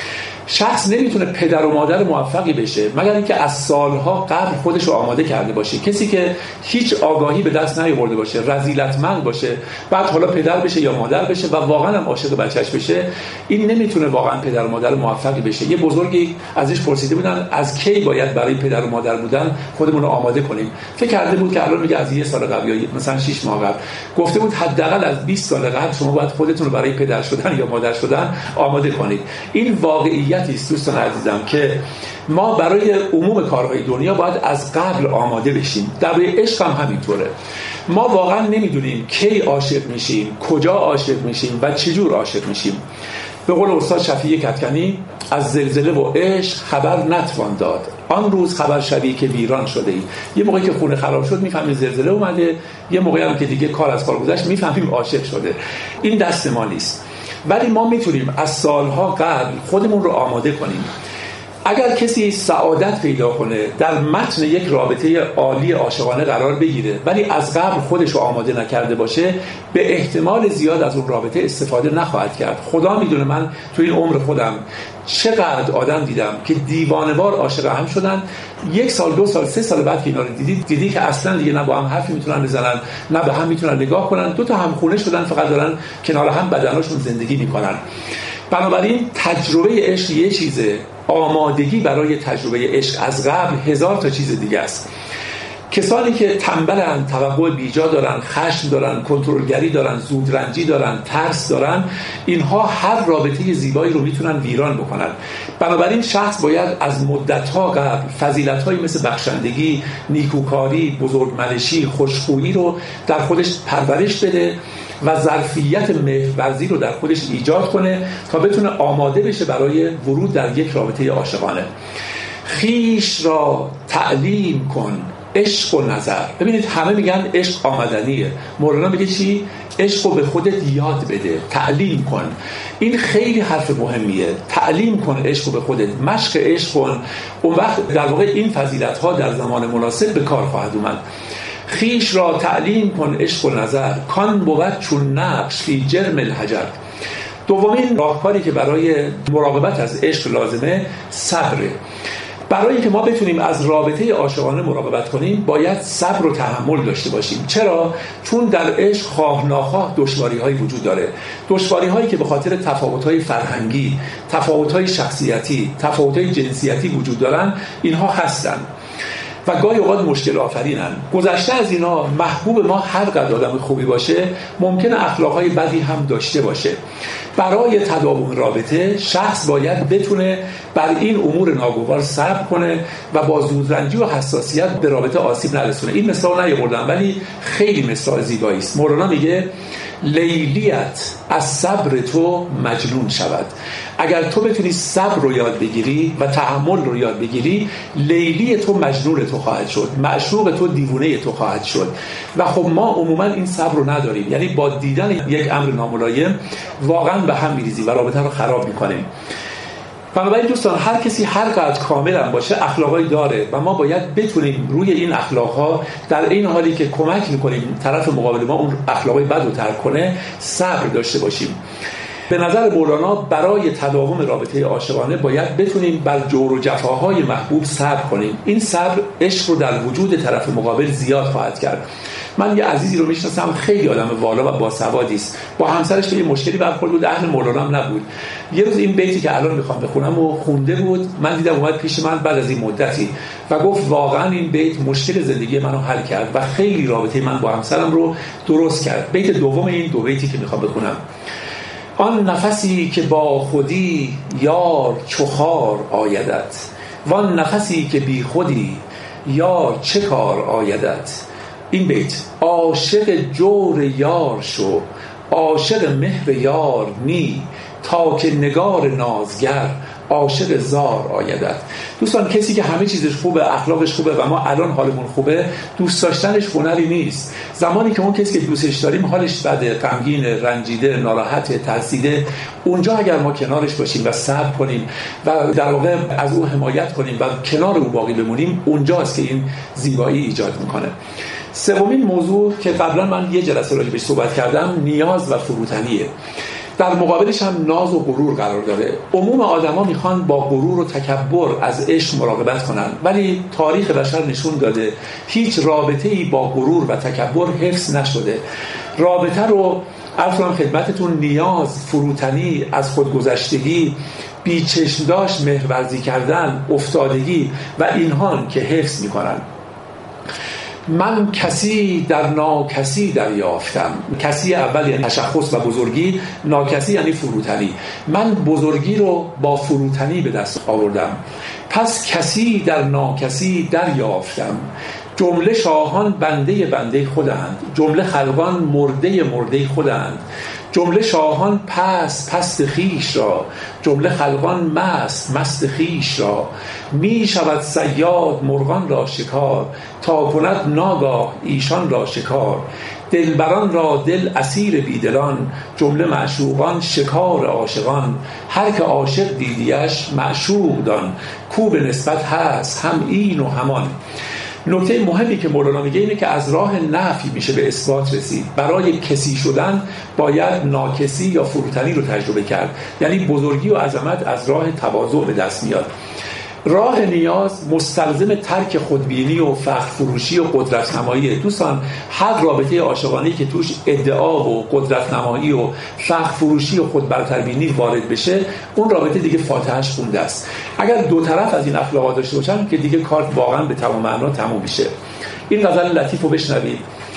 شخص نمیتونه پدر و مادر موفقی بشه مگر اینکه از سالها قبل خودش رو آماده کرده باشه. کسی که هیچ آگاهی به دست نیاورده باشه، رذیلتمند باشه، بعد حالا پدر بشه یا مادر بشه و واقعا هم عاشق بچه‌ش بشه، این نمیتونه واقعا پدر و مادر موفقی بشه. یه بزرگی ازش پرسیده بودن از کی باید برای پدر و مادر بودن خودمون رو آماده کنیم. فکر کرده بود که الان میگه از یه سال قبل یا مثلا شش ماه قبل. گفته بود حداقل از بیست سال قبل شما باید خودتون رو برای پدر شدن یا مادر شدن آماده کنید. این واقعیت است دوستان عزیزم که ما برای عموم کارهای دنیا باید از قبل آماده بشیم. در عشق هم همینطوره. ما واقعا نمیدونیم کی عاشق میشیم، کجا عاشق میشیم و چجور عاشق میشیم. به قول استاد شفیع کدکنی از زلزله و عشق خبر نتوان داد، آن روز خبر شوی که ویران شده ای. یه موقعی که خونه خراب شد میفهمیم زلزله اومده، یه موقعی هم که دیگه کار از کار گذشت میفهمیم عاشق شده. این دست ما نیست، ولی ما میتونیم از سالها قبل خودمون رو آماده کنیم. اگر کسی سعادت پیدا کنه در متن یک رابطه عالی عاشقانه قرار بگیره ولی از قبل خودش رو آماده نکرده باشه، به احتمال زیاد از اون رابطه استفاده نخواهد کرد. خدا میدونه من تو این عمر خودم چقدر آدم دیدم که دیوانه‌وار عاشق هم شدن، یک سال دو سال سه سال بعد که اینا رو دیدی دیدی که اصلا دیگه نه با هم حرفی میتونن بزنن نه به هم میتونن نگاه کنن، دو تا همخونه شدن، فقط دارن کنار هم بدناشون زندگی میکنن. بنابراین تجربه عشق یه چیزه، آمادگی برای تجربه عشق از قبل هزار تا چیز دیگه است. کسانی که تنبلن، توقع بیجا دارن، خشم دارن، کنترلگری دارن، زودرنجی دارن، ترس دارن، اینها هر رابطه زیبایی رو میتونن ویران بکنن. بنابراین شخص باید از مدت‌ها قبل فضیلت‌هایی مثل بخشندگی، نیکوکاری، بزرگمنشی، خوشخویی رو در خودش پرورش بده و ظرفیت مهرورزی رو در خودش ایجاد کنه تا بتونه آماده بشه برای ورود در یک رابطه عاشقانه. خیش را تعلیم کن عشق و نظر. ببینید همه میگن عشق آمدنیه، مولانا میگه چی؟ عشق رو به خودت یاد بده، تعلیم کن. این خیلی حرف مهمیه. تعلیم کن عشق رو به خودت، مشق عشق کن. اون وقت در واقع این فضیلت ها در زمان مناسب به کار خواهد اومد. خیش را تعلیم کن عشق و نظر، کان بود چون نقش فی جرم الحجر. دومین راهکاری که برای مراقبت از عشق لازمه صبره. برای اینکه ما بتونیم از رابطه عاشقانه مراقبت کنیم باید صبر و تحمل داشته باشیم. چرا؟ چون در عشق خواه ناخواه دشواری‌هایی وجود داره. دشواری‌هایی که به خاطر تفاوت‌های و گاهی اوقات مشکل آفرینن. گذشته از اینا محبوب ما هر قدر آدم خوبی باشه ممکنه اخلاقهای بدی هم داشته باشه. برای تداوم رابطه شخص باید بتونه بر این امور ناگوار صبر کنه و با زودرنجی و حساسیت به رابطه آسیب نرسونه. این مثال نیاوردم ولی خیلی مثال زیبایی است. مولانا میگه لیلیت از صبر تو مجنون شود. اگر تو بتونی صبر رو یاد بگیری و تحمل رو یاد بگیری، لیلی تو مجنون تو خواهد شد، معشوق تو دیوانه تو خواهد شد. و خب ما عموما این صبر رو نداریم، یعنی با دیدن یک امر ناملایم واقعا به هم میریزیم و رابطه رو خراب میکنیم. بنابراین دوستان، هر کسی هر قدر کامل هم باشه اخلاقی داره و ما باید بتونیم روی این اخلاقها در این حالی که کمک میکنیم طرف مقابل ما اون اخلاقی بد رو ترک کنه صبر داشته باشیم. به نظر مولانا برای تداوم رابطه عاشقانه باید بتونیم بر جور و جفاهای محبوب صبر کنیم. این صبر عشق رو در وجود طرف مقابل زیاد خواهد کرد. من یه عزیزی رو میشناسم، خیلی آدم والا و باسوادی است. با همسرش به یه مشکلی برخورد بود، اهل مولانا هم نبود. یه روز این بیتی که الان میخوام بخونم و خونده بود، من دیدم اومد پیش من بعد از این مدتی و گفت واقعا این بیت مشکل زندگی منو حل کرد و خیلی رابطه من با همسرم رو درست کرد. بیت دوم این دو بیتی که میخوام بخونم: آن نفسی که با خودی یار چو خار آیدت، وان نفسی که بی خودی یار چه کار آیدت. این بیت: عاشق جور یار شو، عاشق مهر یار نی، تا که نگار نازگر عاشق زار آیدت. دوستان، کسی که همه چیزش خوبه، اخلاقش خوبه و ما الان حالمون خوبه، دوست داشتنش هنری نیست. زمانی که اون کسی که دوستش داریم حالش بده، غمگین، رنجیده، ناراحت، ترسیده، اونجا اگر ما کنارش باشیم و صبر کنیم و در واقع از او حمایت کنیم و کنار او باقی بمونیم، اونجاست که این زیبایی ایجاد میکنه. سومین موضوع که قبلا من یه جلسه راجع بهش صحبت کردم، نیاز و فروتنیه. در مقابلش هم ناز و غرور قرار داره. عموم آدما میخوان با غرور و تکبر از عشق مراقبت کنن، ولی تاریخ بشر نشون داده هیچ رابطه‌ای با غرور و تکبر حفظ نشده. رابطه رو عرضم خدمتتون نیاز، فروتنی، از خودگذشتگی، بی چشم داشت مهرورزی کردن، افتادگی و اینها که حفظ میکنن. من کسی در ناکسی دریافتم. کسی اول یعنی تشخص و بزرگی، ناکسی یعنی فروتنی. من بزرگی رو با فروتنی به دست آوردم، پس کسی در ناکسی دریافتم. جمله شاهان بنده بنده خودند، جمله خلقان مرده مرده خودند. جمله شاهان پست پست خیش را، جمله خلقان مست مست خیش را. می شود صیاد مرغان را شکار، تا کند ناگاه ایشان را شکار. دلبران را دل اسیر بیدلان، جمله معشوقان شکار عاشقان. هر که عاشق دیدیش معشوق دان، کو به نسبت هست هم این و همان. نکته مهمی که مولانا میگه اینه که از راه نفی میشه به اثبات رسید. برای کسی شدن باید ناکسی یا فروتنی رو تجربه کرد، یعنی بزرگی و عظمت از راه تواضع به دست میاد. راه نیاز مستلزم ترک خودبینی و فخر فروشی و قدرت نمایی. دوستان، هر رابطه عاشقانه‌ای که توش ادعا و قدرت نمایی و فخر فروشی و خود برتربینی وارد بشه، اون رابطه دیگه فاتحه‌اش خونده است. اگر دو طرف از این اخلاقات داشته باشن که دیگه کار واقعا به تمام معنا تموم میشه. این غزل لطیف رو بشنوید: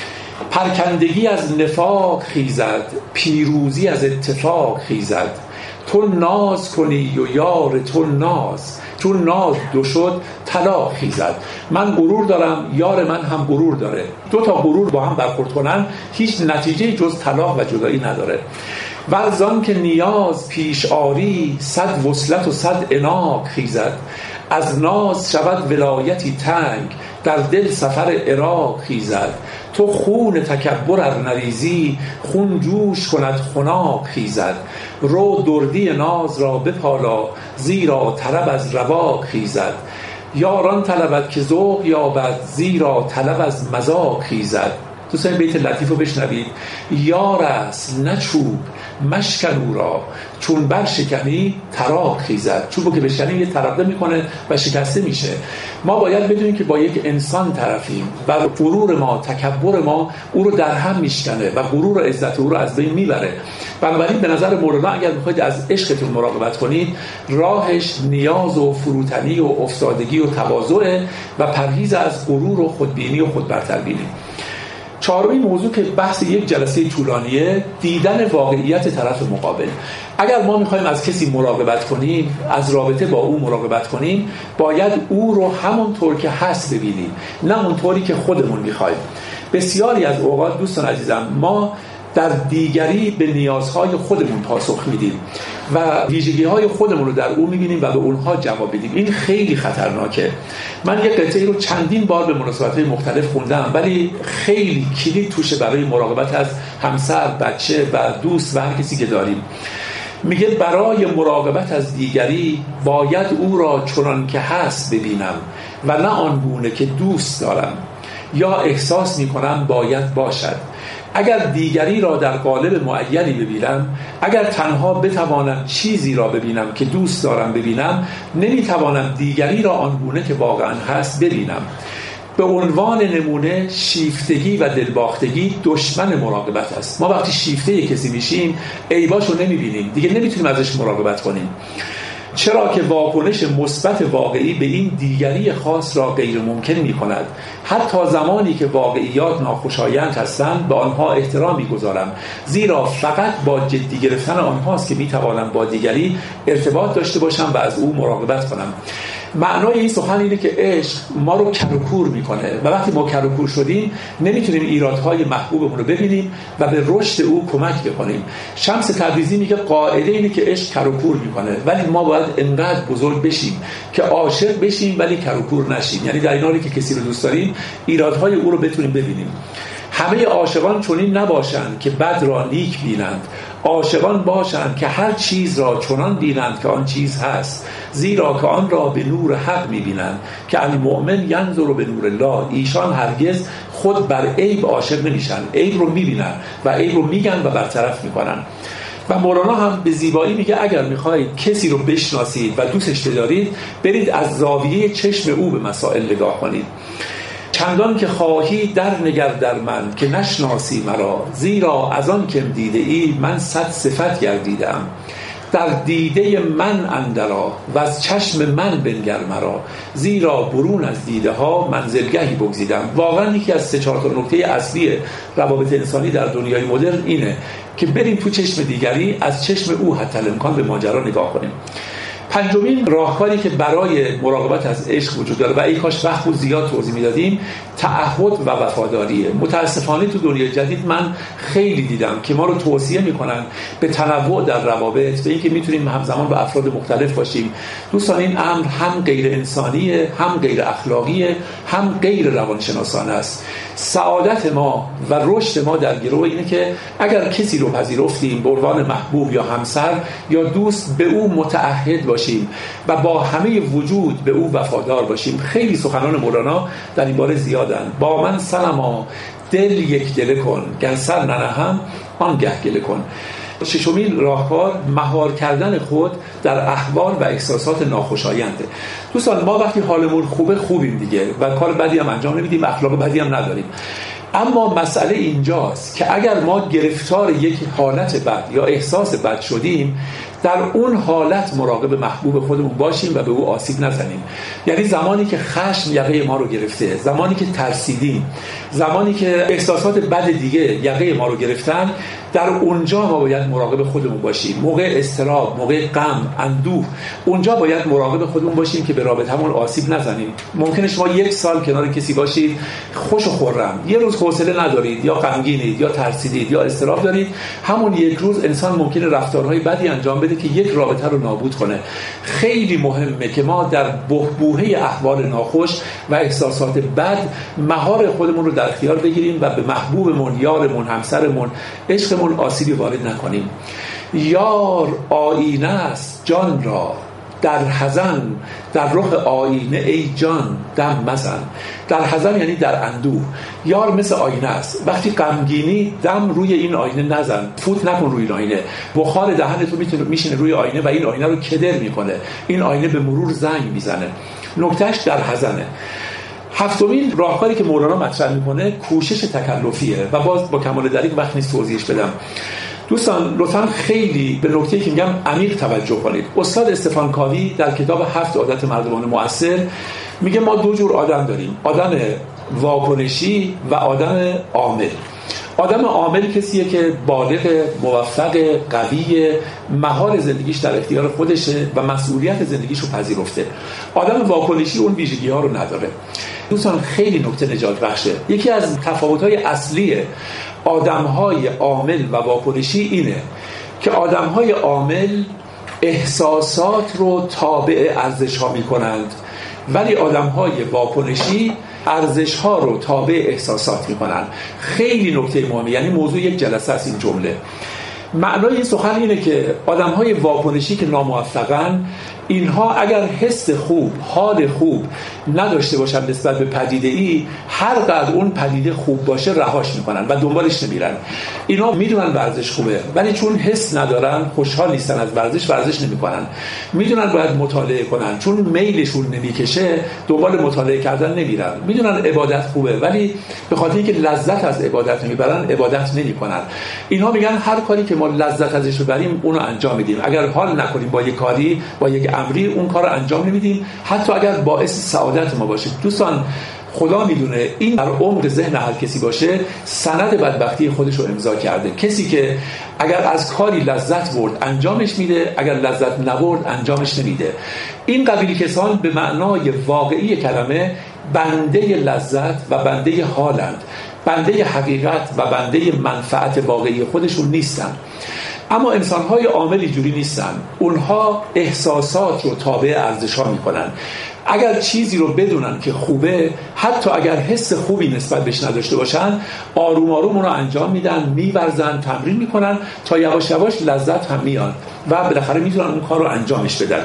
پرکندگی از نفاق خیزد، پیروزی از اتفاق خیزد. تو ناز کنی و یار تو ناز، چون ناز دو شد طلاق خیزد. من غرور دارم، یار من هم غرور داره، دو تا غرور با هم برخورد کنن هیچ نتیجه جز طلاق و جدایی نداره. ورزان که نیاز پیش آری، صد وصلت و صد عناق خیزد. از ناز شود ولایتی تنگ، در دل سفر عراق خیزد. تو خون تکبر ار نریزی، خون جوش کند خناق خیزد. رو دردی ناز را بپالا، زیرا طلب از رواق خیزد. یاران طلبد که ذوق یابد، زیرا طلب از مذاق خیزد. دوستان بیت لطیف رو بشنوید: یار است نه چوب مشکن او را، چون بر شکنی تراق خیزد. چوبو که بشکنی یه ترقه میکنه و شکسته میشه. ما باید بدونیم که با یک انسان طرفیم و غرور ما، تکبر ما او رو در هم میشکنه و غرور و عزت او رو از بین میبره. بنابراین به نظر مولانا اگر میخواید از عشقتون مراقبت کنید، راهش نیاز و فروتنی و افتادگی و تواضع و پرهیز از غرور و خودبینی و خودبرتربینی. چهارمین موضوع که بحث یک جلسه طولانیه، دیدن واقعیت طرف مقابل. اگر ما میخوایم از کسی مراقبت کنیم، از رابطه با او مراقبت کنیم، باید او رو همونطور که هست ببینیم، نه اونطوری که خودمون میخوایم. بسیاری از اوقات دوستان عزیزم ما در دیگری به نیازهای خودمون پاسخ میدیم و ویژگی‌های خودمون رو در او می‌بینیم و به اونها جواب بدیم. این خیلی خطرناکه. من یک قطعه رو چندین بار به مناسبت‌های مختلف خوندم، ولی خیلی کلید توشه برای مراقبت از همسر، بچه و دوست و هر کسی که داریم. میگه برای مراقبت از دیگری باید او را چنان که هست ببینم و نه آنگونه که دوست دارم یا احساس می‌کنم باید باشد. اگر دیگری را در قالب معینی ببینم، اگر تنها بتوانم چیزی را ببینم که دوست دارم ببینم، نمیتوانم دیگری را آنگونه که واقعا هست ببینم. به عنوان نمونه شیفتگی و دلباختگی دشمن مراقبت است. ما وقتی شیفته کسی میشیم عیباشو نمیبینیم، دیگه نمیتونیم ازش مراقبت کنیم، چرا که واکنش مثبت واقعی به این دیگری خاص را غیر ممکن می کند. حتی زمانی که واقعیات ناخوشایند هستند به آنها احترامی گذارم، زیرا فقط با جدی گرفتن آنهاست که می توانم با دیگری ارتباط داشته باشم و از او مراقبت کنم. معنای این سخن اینه که عشق ما رو کر و کور میکنه و وقتی ما کر و کور شدیم نمیتونیم ایرادهای محبوبمون رو ببینیم و به رشد او کمک بکنیم. شمس تبریزی میگه قاعده اینه که عشق کر و کور میکنه، ولی ما باید انقدر بزرگ بشیم که عاشق بشیم ولی کر و کور نشیم. یعنی در این حالی که کسی رو دوست داریم ایرادهای او رو بتونیم ببینیم. همه عاشقان چنین نباشند که بد را نیک بینند، عاشقان باشند که هر چیز را چنان بینند که آن چیز هست، زیرا که آن را به نور حق می‌بینند که المؤمن ینظر به نور الله. ایشان هرگز خود بر عیب عاشق نمیشن، عیب رو می‌بینن و عیب رو میگن و برطرف میکنن. و مولانا هم به زیبایی میگه اگر میخواید کسی رو بشناسید و دوستش بدارید، برید از زاویه چشم او به مسائل نگاه کنید. چندان که خواهی در نگر در من که نشناسی مرا، زیرا از آن که دیده ای من صد صفت گردیدم. در دیده من اندرا و از چشم من بنگر مرا، زیرا برون از دیده ها منزلگهی بگزیدم. واقعا یکی از سه چهار تا نکته اصلی روابط انسانی در دنیای مدرن اینه که بریم تو چشم دیگری، از چشم او حتی الامکان به ماجرا نگاه کنیم. پنجمین راهکاری که برای مراقبت از عشق وجود داره و ای کاش وقت بود زیاد توضیح میدادیم، تعهد و وفاداریه. متاسفانه تو دنیای جدید من خیلی دیدم که ما رو توصیه میکنن به تنوع در روابط، به اینکه میتونیم همزمان با افراد مختلف باشیم. دوستان این امر هم غیر انسانیه، هم غیر اخلاقیه، هم غیر روانشناسانه است. سعادت ما و رشد ما در گروه اینه که اگر کسی رو پذیرفتیم به عنوان محبوب یا همسر یا دوست، به او متعهد باشیم و با همه وجود به او وفادار باشیم. خیلی سخنان مولانا در این باره زیادن. با من صنما دل یک دل کن، گر سر ننهم آنگه گله کن. ششمین راهکار مهار کردن خود در احوال و احساسات ناخوشاینده. دوستان ما وقتی حالمون خوبه خوبیم دیگه و کار بدی هم انجام نمیدیم، اخلاق بدی هم نداریم. اما مسئله اینجاست که اگر ما گرفتار یک حالت بد یا احساس بد شدیم، در اون حالت مراقب محبوب خودمون باشیم و به او آسیب نزنیم. یعنی زمانی که خشم یقه ما رو گرفته، زمانی که ترسیدیم، زمانی که احساسات بد دیگه یقه ما رو گرفتن، در اونجا ما باید مراقب خودمون باشیم. موقع اضطراب، موقع غم، اندوه، اونجا باید مراقب خودمون باشیم که به رابطمون آسیب نزنیم. ممکنه شما یک سال کنار کسی باشید خوش و خرم، یه روز حوصله ندارید یا غمگینید یا ترسیدید یا اضطراب دارید، همون یک روز انسان ممکنه رفتارهای بدی انجام بده که یک رابطه رو نابود کنه. خیلی مهمه که ما در بحبوحه احوال ناخوش و احساسات بد مهار خودمون رو در اختیار بگیریم و به محبوبمون، یارمون، همسرمون، عشقمون آسیبی وارد نکنیم. یار آینه است جان را، در حزن در رخ آینه ای جان دم مزن. در حزن یعنی در اندوه. یار مثل آینه است، وقتی غمگینی دم روی این آینه نزن، فوت نکن روی این آینه. بخار دهن تو میتونه میشینه روی آینه و این آینه رو کدر میکنه، این آینه به مرور زنگ میزنه. نکتهش در حزنه. هفتمین راهکاری که مولانا مطرح میکنه کوشش تکلفیه و باز با کمال دریغ وقت نیست توضیحش بدم. دوستان لطفاً خیلی به نکته‌ای که میگم عمیق توجه کنید. استاد استفان کاوی در کتاب هفت عادت مردمان مؤثر میگه ما دو جور آدم داریم، آدم واکنشی و آدم عامل. آدم عامل کسیه که بالغ، موفق، قوی، مهار زندگیش در اختیار خودشه و مسئولیت زندگیش رو پذیرفته. آدم واکنشی اون ویژگی ها رو نداره. دوستان خیلی نکته نجات بخشه. یکی از تفاوت‌های اصلی آدم‌های عامل و واکنشی اینه که آدم‌های عامل احساسات رو تابع ارزش‌ها می‌کنند، ولی آدم‌های واکنشی ارزش‌ها رو تابع احساسات می‌کنند. خیلی نکته مهمه، یعنی موضوع یک جلسه است این جمله. معنای این سخن اینه که آدم‌های واکنشی که ناموفقن، اینها اگر حس خوب، حال خوب نداشته باشن نسبت به پدیده ای، هر قدر اون پدیده خوب باشه رهاش میکنن و دنبالش نمیرن. اینا میدونن ورزش خوبه ولی چون حس ندارن، خوشحال نیستن از ورزش، ورزش نمیکنن. میدونن باید مطالعه کنن، چون میلشون نمیکشه دنبال مطالعه کردن نمیرن. میدونن عبادت خوبه ولی به خاطر اینکه لذت از عبادت نمیبرن عبادت نمیکنن. اینها میگن هر کاری که ما لذت ازش ببریم اونو انجام میدیم. اگر حال نکنیم با یک کاری، با یک امری، اون کار رو انجام نمیدیم، حتی اگر باعث سعادت ما باشه. دوستان خدا میدونه این در عمق ذهن هر کسی باشه سند بدبختی خودش رو امضا کرده. کسی که اگر از کاری لذت برد انجامش میده، اگر لذت نبرد انجامش نمیده. این قبیل کسان به معنای واقعی کلمه بنده لذت و بنده حالند، بنده حقیقت و بنده منفعت واقعی خودشون نیستن. اما انسان‌های عامل اینجوری نیستن. اونها احساسات رو تابع ارزش‌ها می‌کنن. اگر چیزی رو بدونن که خوبه، حتی اگر حس خوبی نسبت بهش نداشته باشن، آروم آروم اون رو انجام میدن، می‌ورزن، تمرین می‌کنن تا یواش یواش لذت هم میاد و بالاخره میتونن اون کار رو انجامش بدن.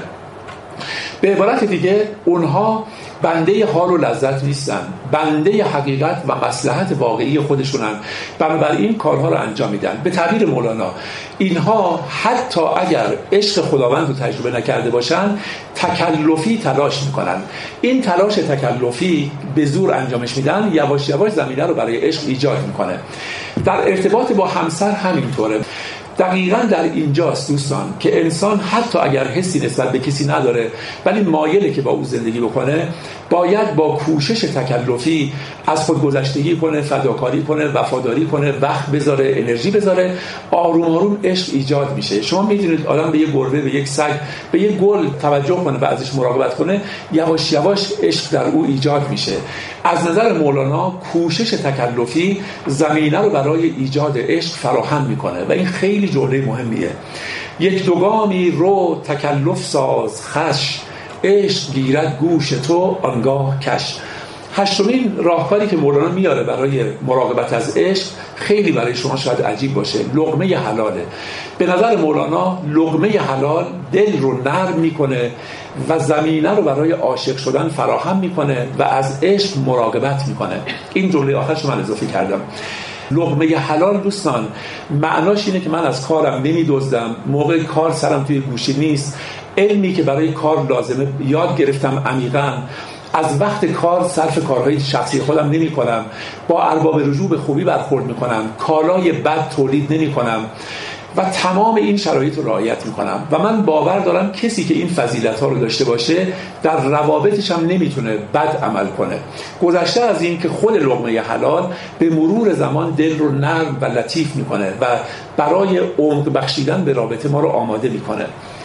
به عبارت دیگه اونها بنده حال و لذت نیستن، بنده حقیقت و مصلحت واقعی خودشونن، بنابراین کارها رو انجام میدن. به تعبیر مولانا اینها حتی اگر عشق خداوند رو تجربه نکرده باشن تکلفی تلاش میکنن. این تلاش تکلفی به زور انجامش میدن، یواش یواش زمینه رو برای عشق ایجاد میکنه. در ارتباط با همسر همینطوره. دقیقاً در اینجاست دوستان که انسان حتی اگر حسی نسبت به کسی نداره ولی مایله که با او زندگی بکنه، باید با کوشش تکلفی از خودگذشتگی کنه، فداکاری کنه، وفاداری کنه، وقت بذاره، انرژی بذاره. آروم آروم عشق ایجاد میشه. شما میدونید آدم به یک گربه، به یک سگ، به یک گل توجه کنه و ازش مراقبت کنه، یواش یواش عشق در او ایجاد میشه. از نظر مولانا کوشش تکلفی زمینه رو برای ایجاد عشق فراهم میکنه و این خیلی جمله مهمیه. یک دوگامی رو تکلف ساز خش، عشق گیرد گوش تو آنگاه کش. هشتمین راهکاری که مولانا میاره برای مراقبت از عشق خیلی برای شما شاید عجیب باشه، لقمه حلاله. به نظر مولانا لقمه حلال دل رو نرم میکنه و زمینه رو برای عاشق شدن فراهم میکنه و از عشق مراقبت میکنه. این جمله آخرش من اضافه کردم. لقمه حلال دوستان معناش اینه که من از کارم نمیدزدم، موقع کار سرم توی گوشی نیست، علمی که برای کار لازمه یاد گرفتم عمیقاً، از وقت کار صرف کارهای شخصی خودم نمی کنم، با ارباب رجوع به خوبی برخورد می کنم، کالای بد تولید نمی کنم و تمام این شرایط رو رعایت می کنم و من باور دارم کسی که این فضیلت ها رو داشته باشه در روابطش هم نمیتونه بد عمل کنه. گذشته از این که خود لقمه حلال به مرور زمان دل رو نرم و لطیف میکنه و برای عمق بخشیدن به رابطه ما رو آماده میکنه.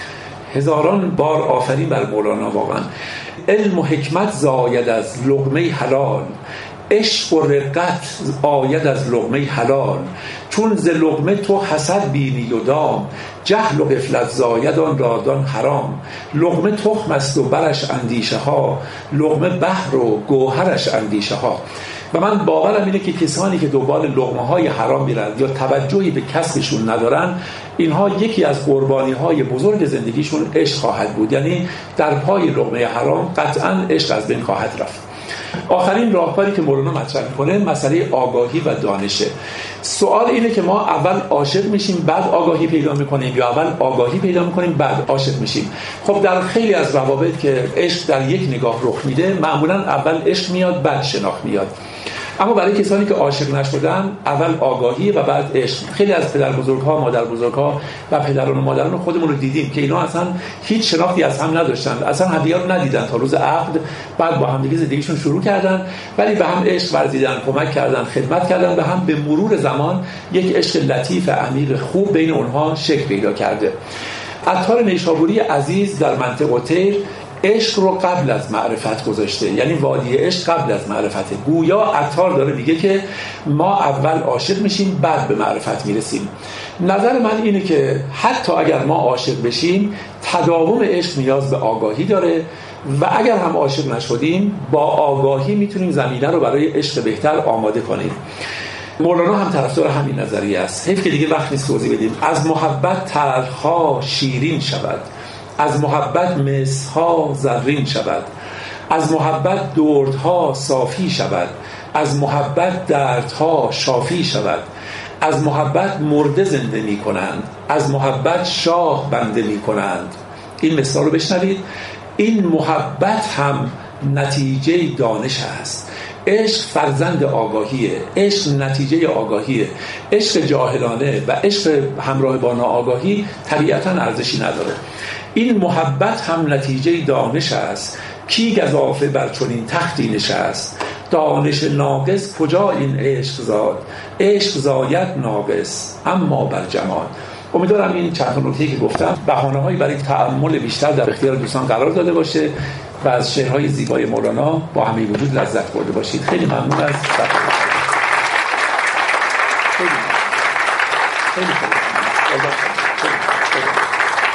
هزاران بار آفرین بر مولانا. واقعا علم و حکمت زاید از لقمه حلال، عشق و رقت آید از لقمه حلال. چون ز لقمه تو حسد بینی و دام، جهل و غفلت زاید آن را دان حرام. لقمه تخم است و برش اندیشه ها، لقمه بحر و گوهرش اندیشه ها. و من باورم اینه که کسانی که دنبال لقمه‌های حرام میرن یا توجهی به کسبشون ندارن، اینها یکی از قربانی‌های بزرگ زندگیشون عشق خواهد بود. یعنی در پای لقمه حرام قطعاً عشق از بین خواهد رفت. آخرین راهکاری که مولانا مطرح می‌کنه مسئله آگاهی و دانشه. سوال اینه که ما اول عاشق میشیم بعد آگاهی پیدا می‌کنیم یا اول آگاهی پیدا می‌کنیم بعد عاشق میشیم؟ خب در خیلی از روابط که عشق در یک نگاه رخ میده، معمولاً اول عشق میاد بعد شناخت میاد. اما برای کسانی که عاشق نشدن، اول آگاهی و بعد عشق. خیلی از پدر بزرگ‌ها، مادر بزرگ‌ها و پدران و مادران خودمون رو دیدیم که اینا اصلا هیچ شناختی از هم نداشتن، اصلا همدیگه رو ندیدن تا روز عقد، بعد با همدیگه زندگیشون شروع کردن، ولی به هم عشق ورزیدن، کمک کردن، خدمت کردن، به هم به مرور زمان یک عشق لطیف عمیق خوب بین اونها شکل پیدا کرده. عطار نیشابوری عزیز در منطق طیر عشق رو قبل از معرفت گذاشته، یعنی وادی عشق قبل از معرفته. گویا عطار داره میگه که ما اول عاشق میشیم بعد به معرفت میرسیم. نظر من اینه که حتی اگر ما عاشق بشیم، تداوم عشق نیاز به آگاهی داره و اگر هم عاشق نشدیم، با آگاهی میتونیم زمینه رو برای عشق بهتر آماده کنیم. مولانا هم طرفدار همین نظریه است. حیف که دیگه وقت نیست توضیح بدیم. از محبت تلخ‌ها شیرین شود، از محبت مسها زرین شود، از محبت دردها صافی شود، از محبت دردها شافی شود، از محبت مرده زنده می کنند، از محبت شاه بنده می کنند. این مثال رو بشنوید. این محبت هم نتیجه دانش است. عشق فرزند آگاهیه، عشق نتیجه آگاهیه. عشق جاهلانه و عشق همراه با ناآگاهی طبیعتاً ارزشی نداره. این محبت هم نتیجه دانش است. کی گزافه بر چنین تختی نشست، دانش ناقص کجا این عشق زاد، عشق زاید ناقص اما بر جمال. امیدوارم این چند نکته که گفتم بهانه‌هایی برای تأمل بیشتر در اختیار دوستان قرار داده باشه و از شعرهای زیبای مولانا با همه وجود لذت برده باشید. خیلی ممنون از خیلی خیلی خیلی